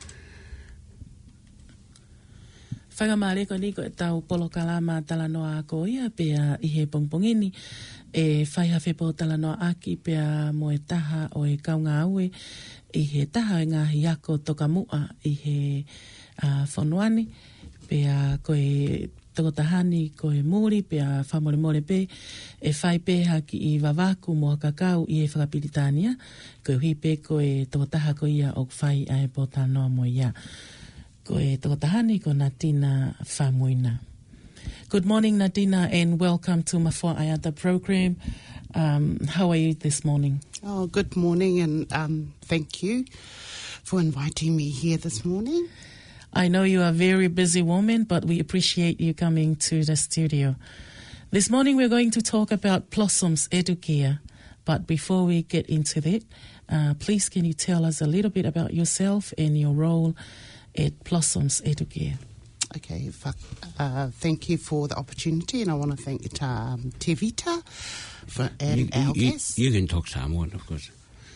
Whakamare ko ni ko e tau polokalama talanoa ko ia pea i he pongpongini e whai hawhi po talanoa aki pea mo e taha o e kaunga aue i he taha e ngā hiako toka mua i he uh, whanuani pea ko e tokotahani ko e muri pea whamore more pe e whai pe haki i wawaku mo kakau i e whakapiritania ko e hui pe ko e tokotaha ko ia o whai ai po talanoa mo ia. Ko e tokotahani ko Natina Famuina. Good morning, Natina, and welcome to Mafua Ayata program. Um, how are you this morning? Oh, good morning, and um, thank you for inviting me here this morning. I know you are a very busy woman, but we appreciate you coming to the studio. This morning we're going to talk about Blossoms Educare, but before we get into that, uh, please can you tell us a little bit about yourself and your role at Blossoms Educare? Okay, uh, thank you for the opportunity, and I want to thank um, Te Vita for, and you, our you, guests. You can talk Samoan, of course.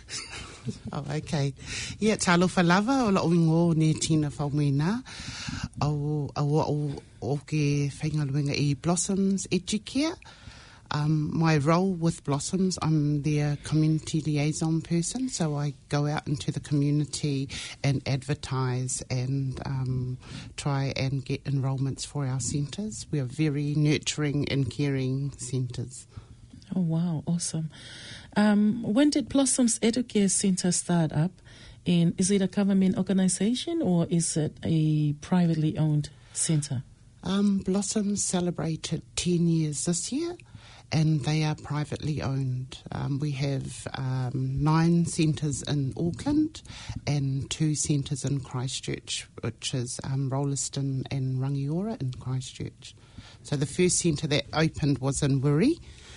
Oh, okay. Ia, talofa lava o la oingo ne tina whaumina au, au, au, au ke whaingaluenga i Blossoms Educare. Um, my role with Blossoms, I'm their community liaison person, so I go out into the community and advertise and um, try and get enrolments for our centres. We are very nurturing and caring centres. Oh, wow, awesome. Um, when did Blossoms Educare Centre start up? And is it a government organisation or is it a privately owned centre? Um, Blossoms celebrated ten years this year, and they are privately owned. Um, we have um, nine centres in Auckland and two centres in Christchurch, which is um, Rolleston and Rangiora in Christchurch. So the first centre that opened was in Wiri,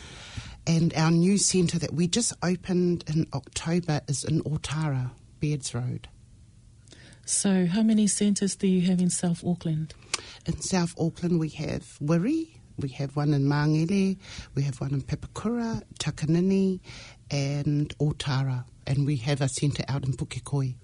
and our new centre that we just opened in October is in Otara, Beards Road. So how many centres do you have in South Auckland? In South Auckland we have Wiri, we have one in Mangere, we have one in Pepakura, Takanini and Otara, and we have a centre out in Pukekoi.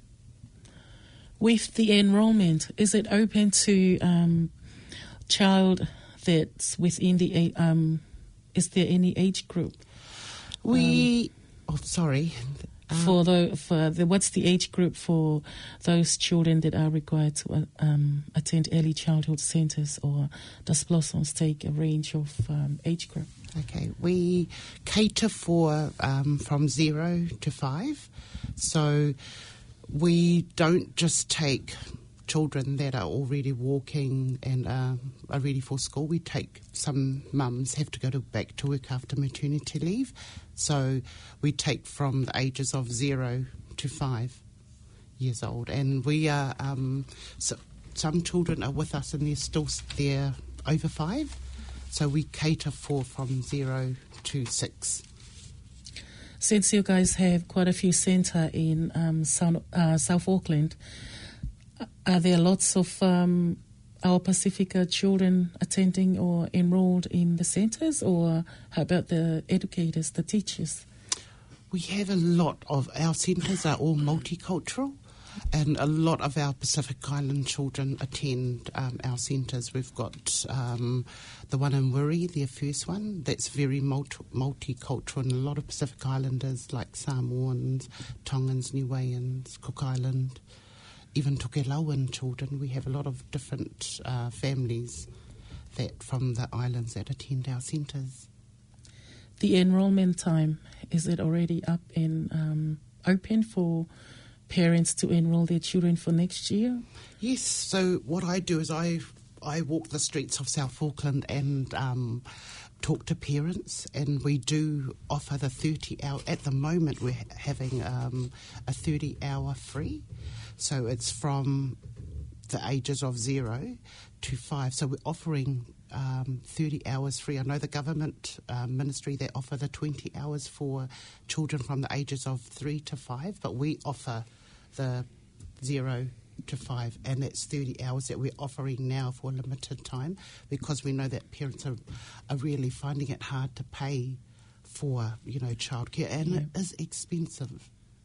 With the enrolment, is it open to um, child that's within the, um, is there any age group? We, um, oh sorry. For the for the what's the age group for those children that are required to um, attend early childhood centres, or does Blossoms take a range of um, age group? Okay, we cater for um, from zero to five, so we don't just take children that are already walking and uh, are ready for school. We take, some mums have to go to, back to work after maternity leave, so we take from the ages of zero to five years old. And we are, um, so some children are with us and they're still they're over five, so we cater for from zero to six. Since you guys have quite a few centre in um, South, uh, South Auckland, are there lots of um, our Pacifica children attending or enrolled in the centres, or how about the educators, the teachers? We have a lot of, our centres are all multicultural, and a lot of our Pacific Island children attend um, our centres. We've got um, the one in Wiri, their first one, that's very multi- multicultural, and a lot of Pacific Islanders like Samoans, Tongans, Niueans, Cook Island, even Tokelauan children. We have a lot of different uh, families that from the islands that attend our centres. The enrolment time, is it already up and um, open for parents to enrol their children for next year? Yes, so what I do is I I walk the streets of South Auckland and um, talk to parents, and we do offer the thirty hour, at the moment we're having um, a thirty hour free, so it's from the ages of zero to five, so we're offering um, thirty hours free. I know the government uh, ministry, they offer the twenty hours for children from the ages of three to five, but we offer the zero to five, and that's thirty hours that we're offering now for a limited time, because we know that parents are, are really finding it hard to pay for, you know, childcare, and yeah. It is expensive.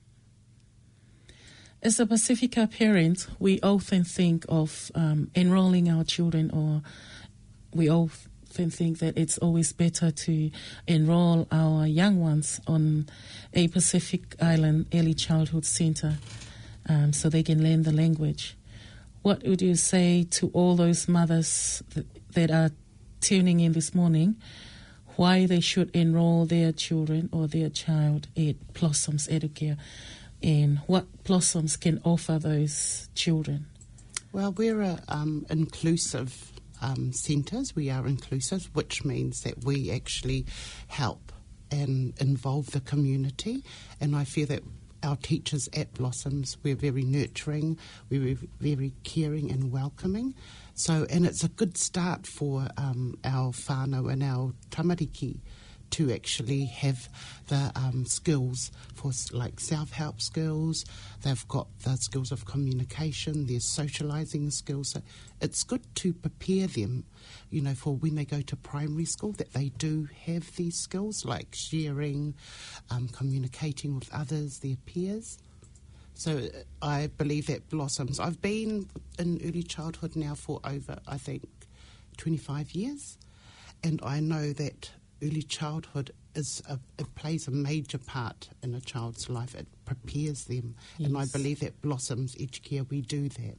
As a Pacifica parent, we often think of um, enrolling our children, or we often think that it's always better to enroll our young ones on a Pacific Island early childhood centre, Um, so they can learn the language. What would you say to all those mothers th- that are tuning in this morning, why they should enrol their children or their child at Blossoms Educare, and what Blossoms can offer those children? Well, we're a, um, inclusive um, centres. We are inclusive, which means that we actually help and involve the community, and I feel that our teachers at Blossoms, we're very nurturing, we're very caring and welcoming. So, and it's a good start for um, our whānau and our tamariki to actually have the um, skills for like self-help skills. They've got the skills of communication, their socialising skills. So it's good to prepare them, you know, for when they go to primary school, that they do have these skills like sharing, um, communicating with others, their peers. So I believe that Blossoms, I've been in early childhood now for over, I think, twenty-five years, and I know that early childhood is a, it plays a major part in a child's life. It prepares them, yes. And I believe that Blossoms Educare, we do that.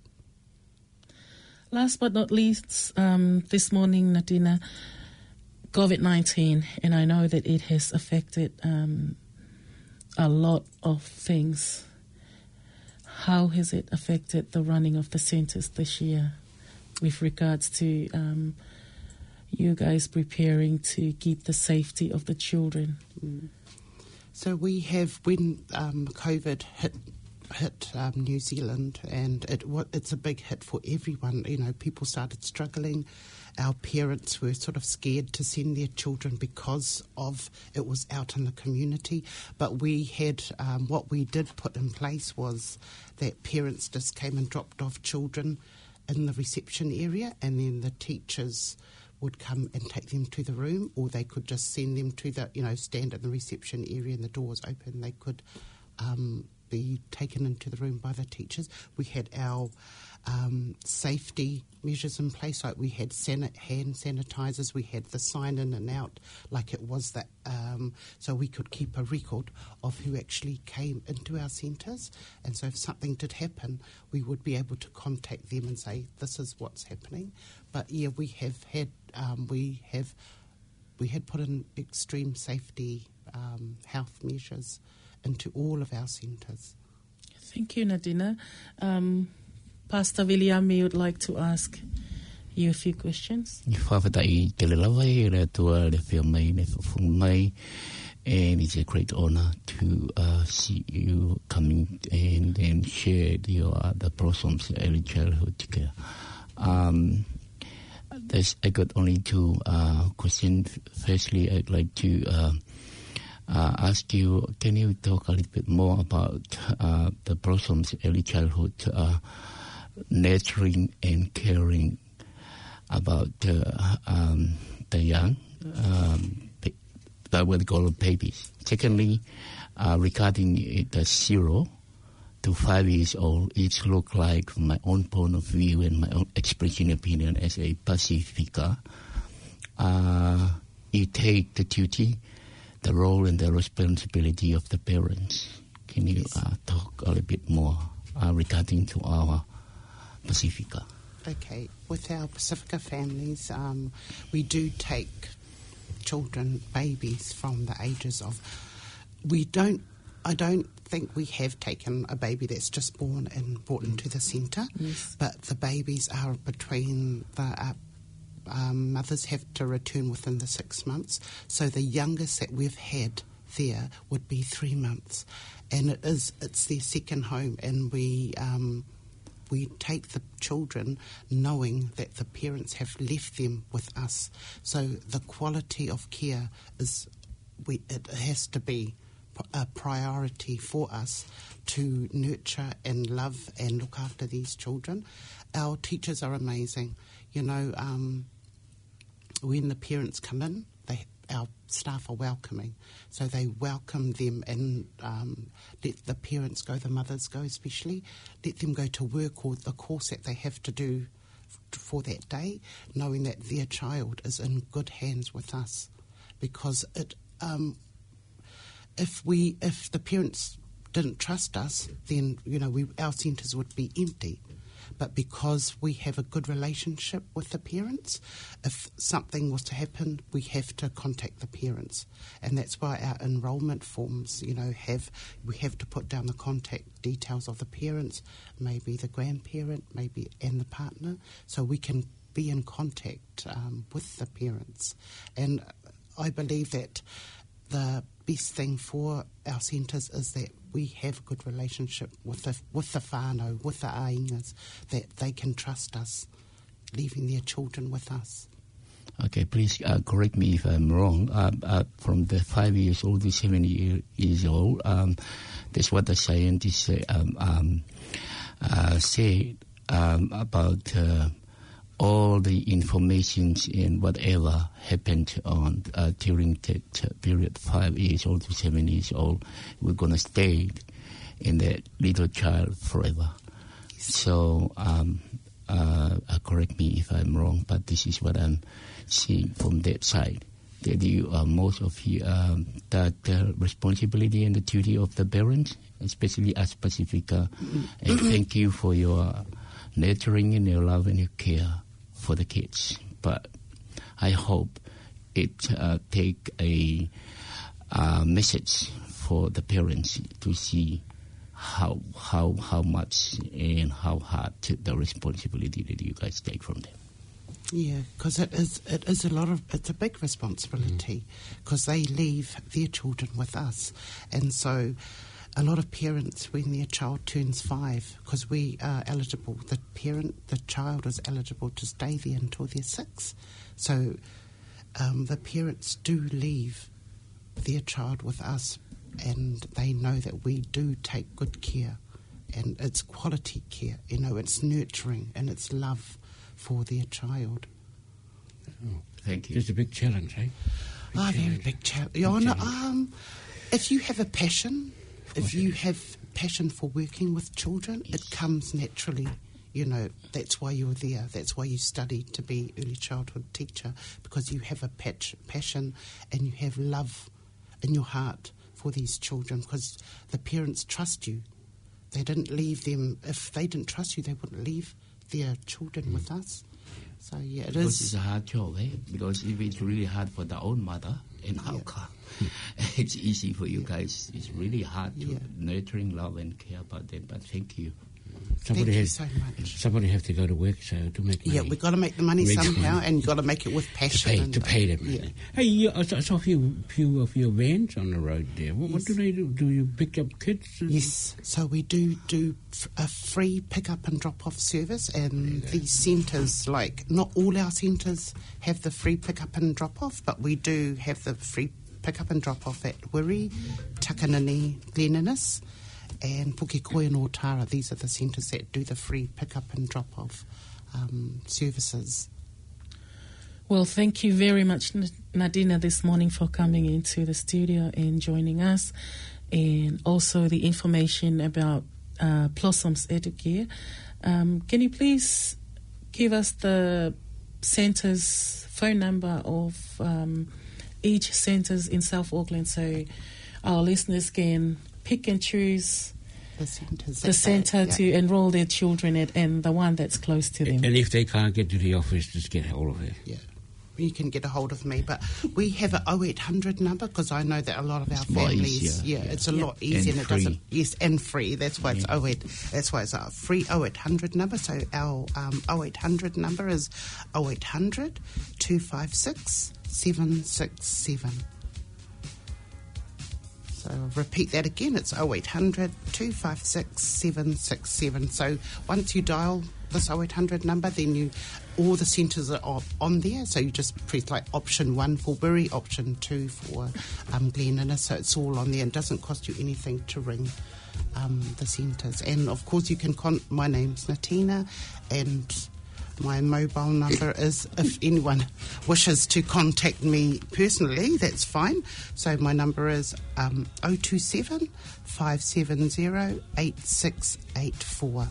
Last but not least, um, this morning, Nadina, COVID nineteen, and I know that it has affected um, a lot of things. How has it affected the running of the centres this year with regards to um, you guys preparing to keep the safety of the children? Mm. So we have, when um, COVID hit hit um, New Zealand, and it it's a big hit for everyone. You know, people started struggling. Our parents were sort of scared to send their children because of it was out in the community. But we had, um, what we did put in place was that parents just came and dropped off children in the reception area, and then the teachers would come and take them to the room, or they could just send them to the, you know, stand in the reception area and the doors open. They could um, be taken into the room by the teachers. We had our um, safety measures in place, like we had san- hand sanitisers, we had the sign in and out, like it was that, um, so we could keep a record of who actually came into our centres. And so if something did happen, we would be able to contact them and say, this is what's happening. But yeah, we have had, um, we have, we had put in extreme safety um, health measures into all of our centres. Thank you, Nadina. Um, Pastor Viliami would like to ask you a few questions. Whawhatai te le lawa e rea tua le whia mai ne whawhunga mai. And it's a great honor to uh, see you coming and, and share your uh, the Blossoms Early Childhood Care. Um, there's, I got only two uh, questions. Firstly, I'd like to uh, uh, ask you, can you talk a little bit more about uh, the Blossoms Early Childhood uh, nurturing and caring about uh, um, the young? Um, that we call babies. Secondly, uh, regarding the zero to five years old, it look like from my own point of view and my own expression opinion as a Pacifica, uh, you take the duty, the role and the responsibility of the parents. Can you uh, talk a little bit more uh, regarding to our Pacifica? Okay, with our Pacifica families, um, we do take children, babies from the ages of, we don't, I don't think we have taken a baby that's just born and brought into the centre, Yes. but the babies are between, the uh, um, mothers have to return within the six months, so the youngest that we've had there would be three months, and it is, it's their second home, and we, um, we take the children knowing that the parents have left them with us. So the quality of care is, we, it has to be a priority for us to nurture and love and look after these children. Our teachers are amazing. You know, um, when the parents come in, they, our staff are welcoming. So they welcome them and um, let the parents go, the mothers go especially, let them go to work or the course that they have to do f- for that day, knowing that their child is in good hands with us. Because it, um, if we, if the parents didn't trust us, then, you know, we, our centres would be empty. But because we have a good relationship with the parents, if something was to happen, we have to contact the parents. And that's why our enrolment forms, you know, have, we have to put down the contact details of the parents, maybe the grandparent, maybe, and the partner, so we can be in contact um, with the parents. And I believe that the best thing for our centres is that we have a good relationship with the with the whānau, with the aingas, that they can trust us, leaving their children with us. Okay, please uh, correct me if I'm wrong. Uh, uh, from the five years old to seven year, years old, um, that's what the scientists say, um, um, uh, say um, about uh, all the information and whatever happened on uh, during that period, five years old to seven years old, we're going to stay in that little child forever. So, um, uh, uh, correct me if I'm wrong, but this is what I'm seeing from that side. That you are most of you, um, that uh, responsibility and the duty of the parents, especially as Pacifica, and thank you for your nurturing and your love and your care for the kids. But I hope it uh, take a uh, message for the parents to see how how how much and how hard the responsibility that you guys take from them. Yeah, because it is it is a lot of it's a big responsibility because mm. they leave their children with us, and so a lot of parents, when their child turns five, because we are eligible, the parent, the child is eligible to stay there until they're six. So um, the parents do leave their child with us, and they know that we do take good care, and it's quality care, you know, it's nurturing and it's love for their child. Oh, thank you. Just a big challenge, eh? Big oh, challenge. very big challenge. Yeah, no, um, if you have a passion, if you have passion for working with children, yes. It comes naturally. You know, that's why you're there. That's why you studied to be early childhood teacher, because you have a patch, passion and you have love in your heart for these children, because the parents trust you. They didn't leave them. If they didn't trust you, they wouldn't leave their children mm. with us. So, yeah, it because is. It's a hard job, eh? Because if it's really hard for the own mother, and how yeah. come it's easy for you yeah. guys? It's really hard to yeah. nurturing, love, and care about them. But thank you. Somebody Thank you has, so much. Somebody have to go to work, so to make money. Yeah, we've got to make the money Make somehow, money. and you've got to make it with passion. To pay, and, to pay them. Yeah. Hey, you, I saw I saw a few, few of your vans on the road there. What, what do they do? Do you pick up kids? Yes, so we do do f- a free pick-up and drop-off service, and these centres, like, not all our centres have the free pick-up and drop-off, but we do have the free pick-up and drop-off at Wiri, Takanini, Glen Innes, and Pukekoi and Otara. These are the centres that do the free pick-up and drop-off um, services. Well, thank you very much, Nadina, this morning for coming into the studio and joining us, and also the information about uh, Blossoms Educare. Um, can you please give us the centre's phone number of um, each centres in South Auckland so our listeners can pick and choose the centres the centre yeah. to enrol their children at, and the one that's close to them. And if they can't get to the office, just get hold of her. Yeah. You can get a hold of me, but we have an oh eight hundred number because I know that a lot of our It's more families, easier, yeah, yeah. it's a Yeah. lot easier And and, it doesn't, free. yes, and free. That's why it's Yeah. oh eight. That's why it's a free oh eight hundred number. So our um, oh eight hundred number is oh eight hundred, two five six, seven six seven. So I'll repeat that again. It's oh eight hundred, two five six, seven six seven. So once you dial this oh eight hundred number, then you all the centres are on, on there. So you just press like option one for Wiri, option two for um, Glen Innes. So it's all on there. It doesn't cost you anything to ring um, the centres. And of course, you can con- my name's Natina, and my mobile number is, if anyone wishes to contact me personally, that's fine. So my number is um, oh two seven, five seven zero, eight six eight four.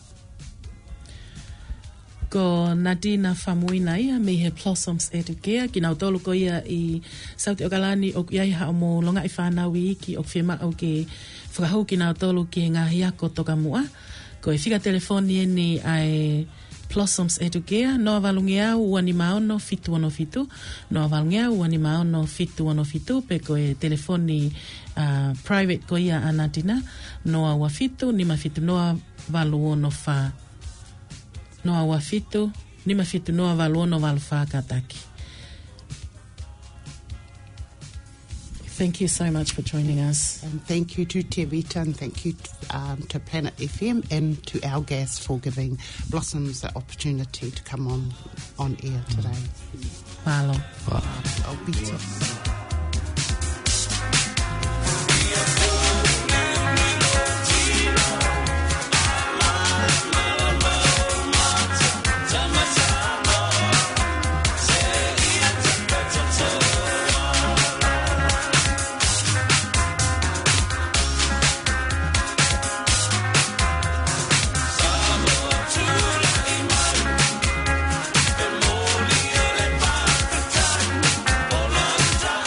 Ko Nadina Famuina ia me he Blossoms Educare ki nau tolu ko ia I Sauti o Galani o iai ha o mo longa I whanau I iki o whima au ke whakahau ki nau tolu ki ngahi ako toka mua. Ko e whika telefoni e ni ai Blossoms Educare, noa valungi au uani maono fitu ono fitu, noa valungi au uani maono fitu ono fitu, pe ko e telefoni uh, private ko ia a Nadina, noa ua fitu, nima fitu noa valu ono wha. Noa wa fitu, nima fitu noa valu ono valu whakataki. Thank you so much for joining us. And thank you to Te Vita, and thank you um, to Planet F M and to Our Gas for giving Blossoms the opportunity to come on on air today. Malo. Wow. I'll beat it. Volanta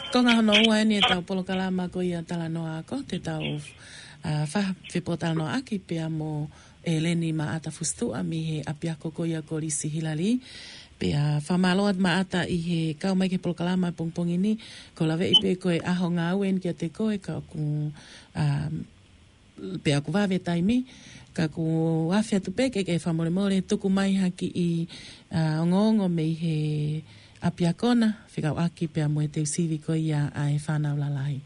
Ko ngā hono ua ni e tau polokalama ko ia tala noa ako, te tau uh, wha whipo tala noa aki pia mo e leni ma ata fustua mi he apiako ko ia ko risi hilali. Pia whamaloat ma ata i he kau mai ke polokalama pongpongi ni, ko lawe i pe koe aho ngā uen kia te koe, ka ku um, pia ku wawe taimi, ka ku awhia tupe ke ke whamore more, tuku mai haki i uh, ongo-ongo me i he apiakona, whikau aki pia mo e te usivi ko ia a e whanau lalahi.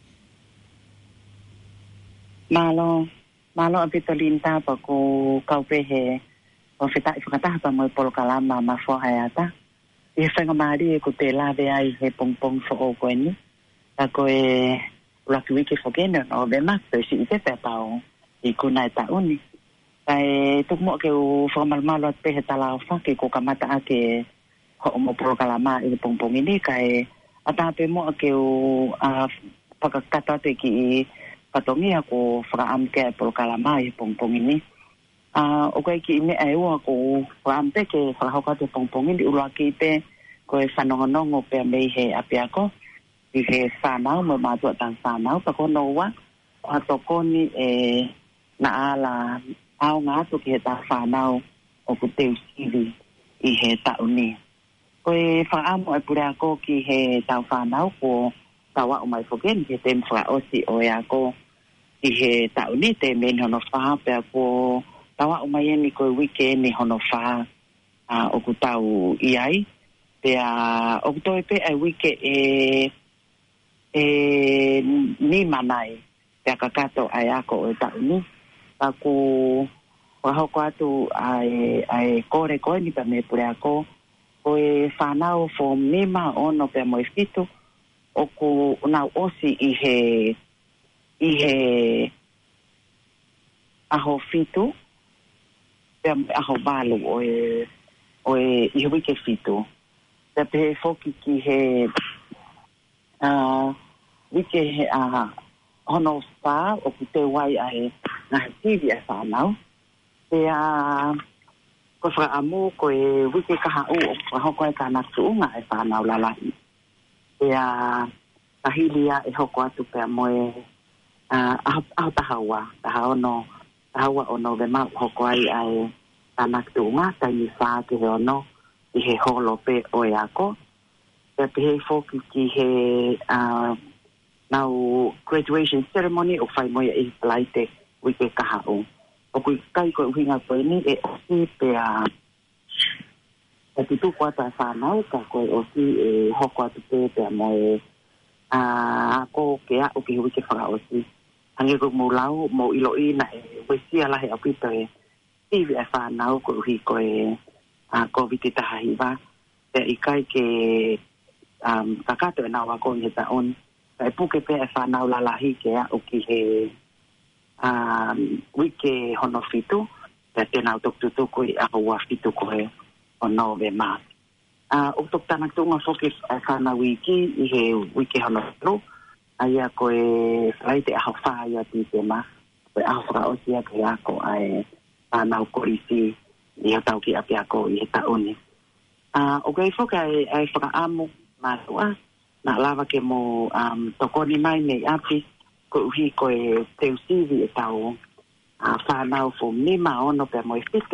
Malo, malo a pito linta pa ko kaupehe o whita i whakataha pa mo e polokalama ma whaheata. I he whenga maari e ko te lawe ai he pongpong fo o koe ni. Ta ko e raki wiki whakene no be makto si i te pepao i kuna e tauni. Ta e tuk mo ke u whamalmalo at pehe talao whaki ko kamata ake ho mo polokalama i pongpong ini kai atape mo ke o a pakakata te ki patongia ko fraam ke polokalama i pongpong ini a o kai ki me ai o ko fraam te ke frahoka te pongpong ini ula ki pe ko e fanongonongo pe me he apiako i he sanau mo ma to tan sanau pa ko no wa ato koni e na ala au nga to ki ta fanau o ku te usivi i he tauni. Koe whaamo e pure ako ki he tau whanau ko tawa o mai whoken ki te mwha osi o e ako ki he tau ni te meni hono wha pe ako tawa o mai eni koe wike ni hono wha uh, o ku tau iai pe a o ku toi pe ai wike e e ni manai pe a kakato ai ako o e tau ni pa ku wahoko atu ai, ai kore koe ni pa me pure ako o e whanau fo mema ono pe mo e fitu o ku nau osi i he i he aho fitu pe aho balu o e o e i he wike fitu pe pe foki ki he uh, wike he uh, hono spa o ku te wai a he ngahe tivi a whanau pe a uh, ko fra amu ko e wiki kaha u ko hoko e kana tuunga e whanau lalahi. E a tahilia e hoko atu pe moe aho tahaua, taha ono, tahaua ono ve mau hoko ai ai kana tuunga, taimi wha ki he ono, i he holo pe o e ako. Pe pe he foki ki he uh, nau graduation ceremony o whai moe e plaite wiki kaha u. O kui kai koe uhinga koe ni e osi pe a e tutu kua ta whanau ka koe osi e hoko atu pe pe a moe a ko ke a o ki hui ke whaka osi hange ko mo lau mo ilo i na e wesi ala he api pe tivi e whanau koe uhi koe a ko viti taha hiwa pe i kai ke um, kakato e nawa ko ni ta on e puke pe e whanau lalahi ke a o ki he um wike hono fitu te tena tok tutu ko a wa fitu ko e ono ve ma a o tok tana tunga foki a kana wiki i he wike hono fitu aya ko e raite a fa ya ti tema pe a fra o sia ke a ko ai ana ko isi i a tau ki a pia ko i ta oni a o ke foka ai ai fra amo ma wa na lava ke mo um tokoni mai nei api ko uhi ko e te usivi e tau a whanau fo mima ono pe mo e fitu.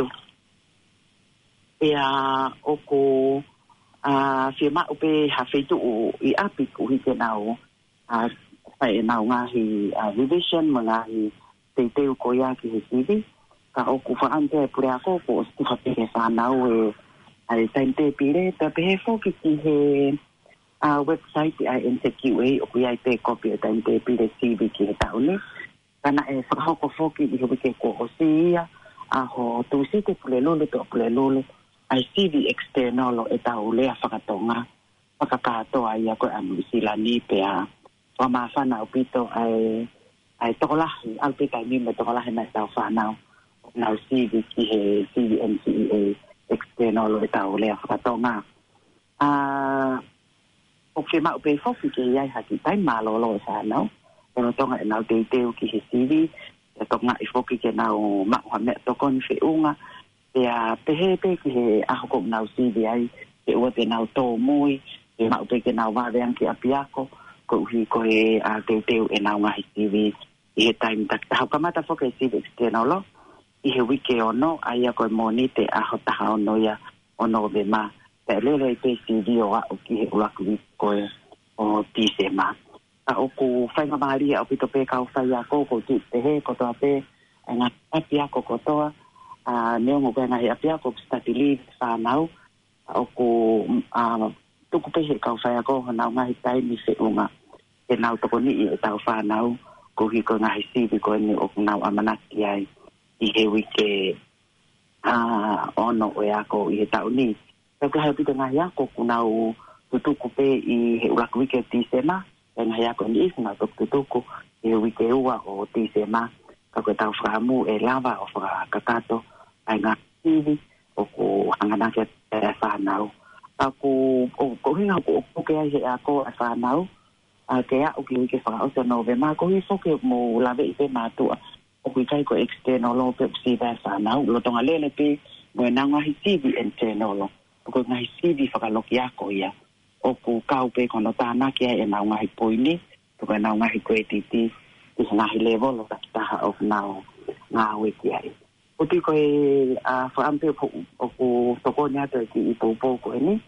E a oko a whia mau pe ha whetu o i api ko uhi te nau a whae nau ngahi a revision mo ngahi te teu ko ia ki he sivi. Ka oku whaante e pure ako ko o stifa pe he whanau e a e taim te pire te pe he foki ki he a uh, website I N T Q A o kuia i te kopi o taim te pire C V ki he tauni. Kana e whakahoko foki i he wike ko o si ia a ho tūsi te pule lule to pule lule ai C V external e tau lea whakatonga whakakatoa ia koe anu sila ni pe a wamawhana o pito ai ai tokolahi al pe kai mime tokolahi mai tau whanau nau C V ki he C V N C E A external e tau lea whakatonga. A uh, o ke mau pe fofi ke iai haki tai malolo sa nau e no tonga e nau te teo ki he C V e tonga i fofi ke nau mau ha mea tokon fe unga e a pehe pe ki he aho kom nau C V ai e ua te nau tō mui e mau pe ke nau waweang ki apiako ko hi ko e a te te e na nga T V i he time tak ta ka mata fo ke si ke no lo i he wiki ono ai ko monite a hota ha ono ya ono be ma te le le te si dio a o ki he ula ku ko o ti se ma a o ku fai ma mari a pito pe ka fai a ko ko ti te he ko to pe nga apia ko ko to a ne mo ga nga he apia ko statili fa nau o ku a tu ku pe he ka fai a ko na nga hi tai ni se unga e nau to ko ni e ta fa nau ko hi ko nga hi si bi ko ni o nau amana ki ai i he wiki a ono o ya ko i he tau ni ta ka hapi nga ya ko kunau tutu ku pe i he ula wiki ti sema nga ya ko ni isna to tutu ku i he wiki ua o ti sema ka ko tau framu e lava o fra kakato ai nga tivi o ko hangana ke e fa nau a ko ko hinga ko ko ke ai a ko a fa nau a ke ya o ki wiki fra o no ve ma ko i so ke mo la ve pe ma tu o kui kai ko external lo pe si ba sa na lo tonga lele pe mo na nga hi T V internal lo ko nga hi T V fa ka lo kia ko ya o ku ka pe ko no ta na kia e na nga hi poini to ka na nga hi ko ti ti ti na hi level lo ta ta of now nga we kia o ti ko e a fa ampe o ku to ko nya to ki po po ko ni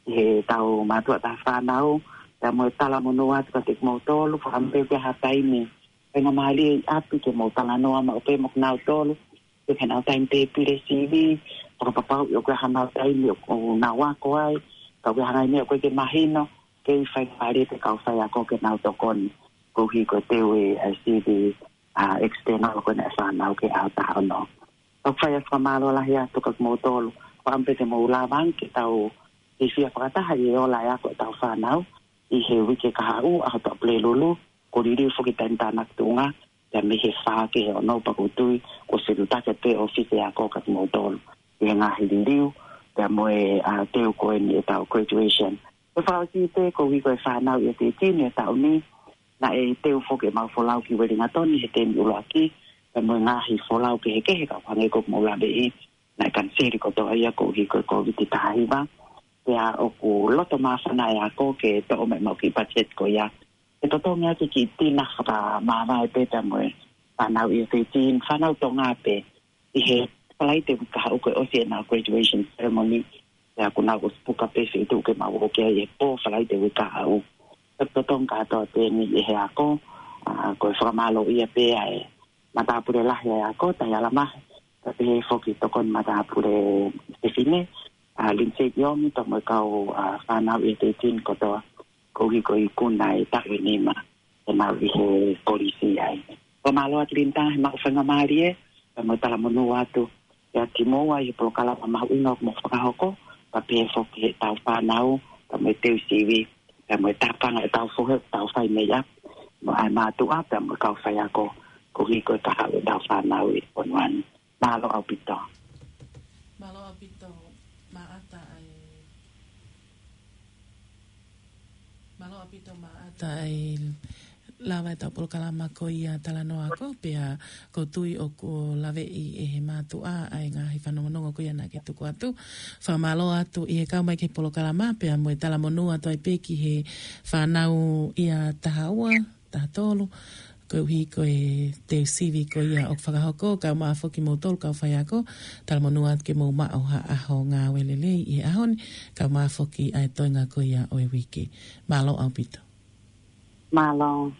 e tau ma tu ta fa na o ta mo ta la mo no wa ta te mo to lo fa ampe ke ha tai ni nga mali api ke mo tala no ama o pe mo na tolo ke kana time te pile sivi para papa yo ka hana tai ni o na wa ko ai ka ga hana ni ko ke mahino ke fai pare te ka fa ya ko ke na to kon ko hi ko te we a sivi a external ko na fa na ke a ta no o fa ya fa malo la ya to ka mo tolo pa ampe te mo la ban ke tau e fia pa ta ha yo la ya ko ta fa na i he wi ke ka u a to ple lulu ko riri fo ki tenta na tunga ya me he fa ke o no pa ko tu ko se luta ke pe office ya ko ka mo tol ye nga hi liu ya mo e a te ko ni ta graduation ko fa si te ko wi ko fa na ye te ti ni ta ni na e te fo ke ma fo lau ki we nga ton ni te ni ulo aki ya mo nga hi fo lau ke ke ka fa nge ko mo la be na kan se ri ko to ya ko hi ko ko vi ti ta hi ba ya o ko lo to ma fa na ya ko ke to me mo ki budget ko ya e to to nga ki ki tina ka ma vai pe ta mo pa na i te tin fa na to nga pe i he palai te ka o ko o se na graduation ceremony ya ku na ko spuka pe se tu ke ma wo ke e po palai te ka o to to nga to te ni e he ako a ko fra malo i pe ai ma ta pure la ya ko ta ya la ma ta pe fo ki to kon ma ta pure se fine a lin se yo mi to mo ka o fa na i te tin ko to ko hi ko i kuna e ta ni ma e ma vi he polisi ai o malo atlinta ma fa nga marie e mo tala mo no atu ya ti mo wa i pro kala ma uno mo fa hoko pa pe fo ke ta fa nau ta me te C V ta mo ta pa na ta fo ta fa me ya mo ai ma tu a ta mo ka fa ya ko ko hi ko ta ha ta fa nau i on wan malo au pito malo au pito ma ata ai malo apito ma ata ai lava ta por kala ma ko ia tala no ako pe ko tui o ko lave i e he matu a ai nga hi fano no ko ia na ke tu ko atu fa malo atu i e ka mai ke por kala ma pe mo tala monu atu ai pe ki he fa nau ia tahaua ta tolu ko hi ko e te sivi ko ia o fa ko ka ma fo ki mo tol ka fa ya ko tala monu at ke mo ma o ha a ho nga welele i a hon ka ma fo ki ai to nga ko ia o e wiki malo apito malo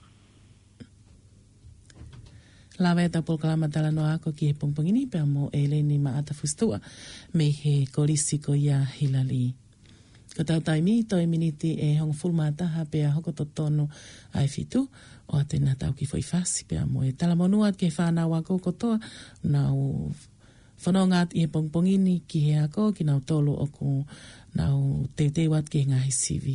la veta por kalama tala no ako ki he pongpongini pe mo ele ni ma ata fustua me he kolisi ko ia hilali ko tau tai mi to e miniti e hong fulmata ha pe a hoko to tono ai fitu o ate na tau ki foi fasi pe mo e tala monuat ke whana wako kotoa na o whanongat i he pongpongini ki he ako ki nau tolo o ko nau te te wat ki ngahi C V.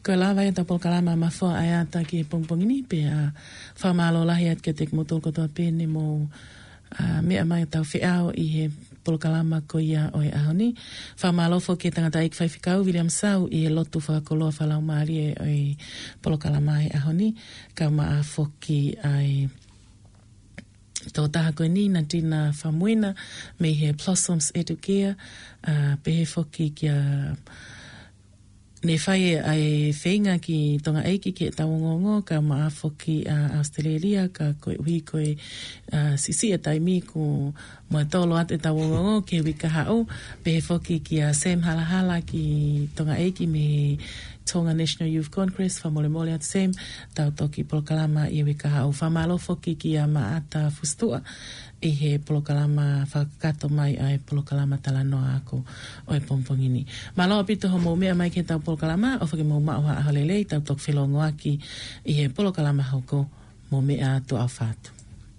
Ko lava e tapol kalama mafua ai ata ki pongpongini pe a whamalo lahi at ke tek motol kotoa pene mo uh, mea mai tau whiao i he polokalama ko ia o e ahoni. Whamalo fo ke tangata ik whaifikau William Sau i he lotu whakakoloa whalau maari e o e polokalama e ahoni. Ka maa foki ai tō taha koe ni na tina whamuina me he Blossoms Educare uh, pe he foki kia ne whai ai whenga ki tonga eiki ki e taongongo ka maa foki a uh, Australia ka koe ui koe uh, sisi e taimi ko moe tolo at e taongongo ke wika hao pe he foki ki a Sam Halahala ki tonga eiki me Tonga National Youth Congress wha mole mole at Sam tau toki polokalama i wika hao whamalo foki ki a maata fustua i he polokalama whakakato mai ai polokalama talanoa ako o e pompongini. Malo apito ho mou mea mai ke tau polokalama o whake mou maua ahalelei tau tok whilongo aki i he polokalama hauko mou mea to au whātu.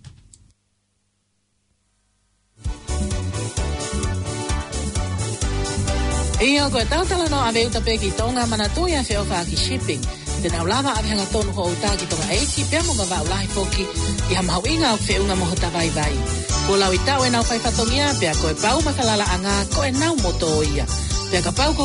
Ia koe tautala no ave uta peki tonga mana tuia feo whaaki shipping. Te nau lava ave hanga tonu ho uta ki tonga eiki, pia mo mawa ulahi foki, i ha mahau inga au wheunga moho tawai vai. Ko lau i tau e nau whaifatongia, pia koe pau makalala anga, koe nau moto ia. Pia ka pau ko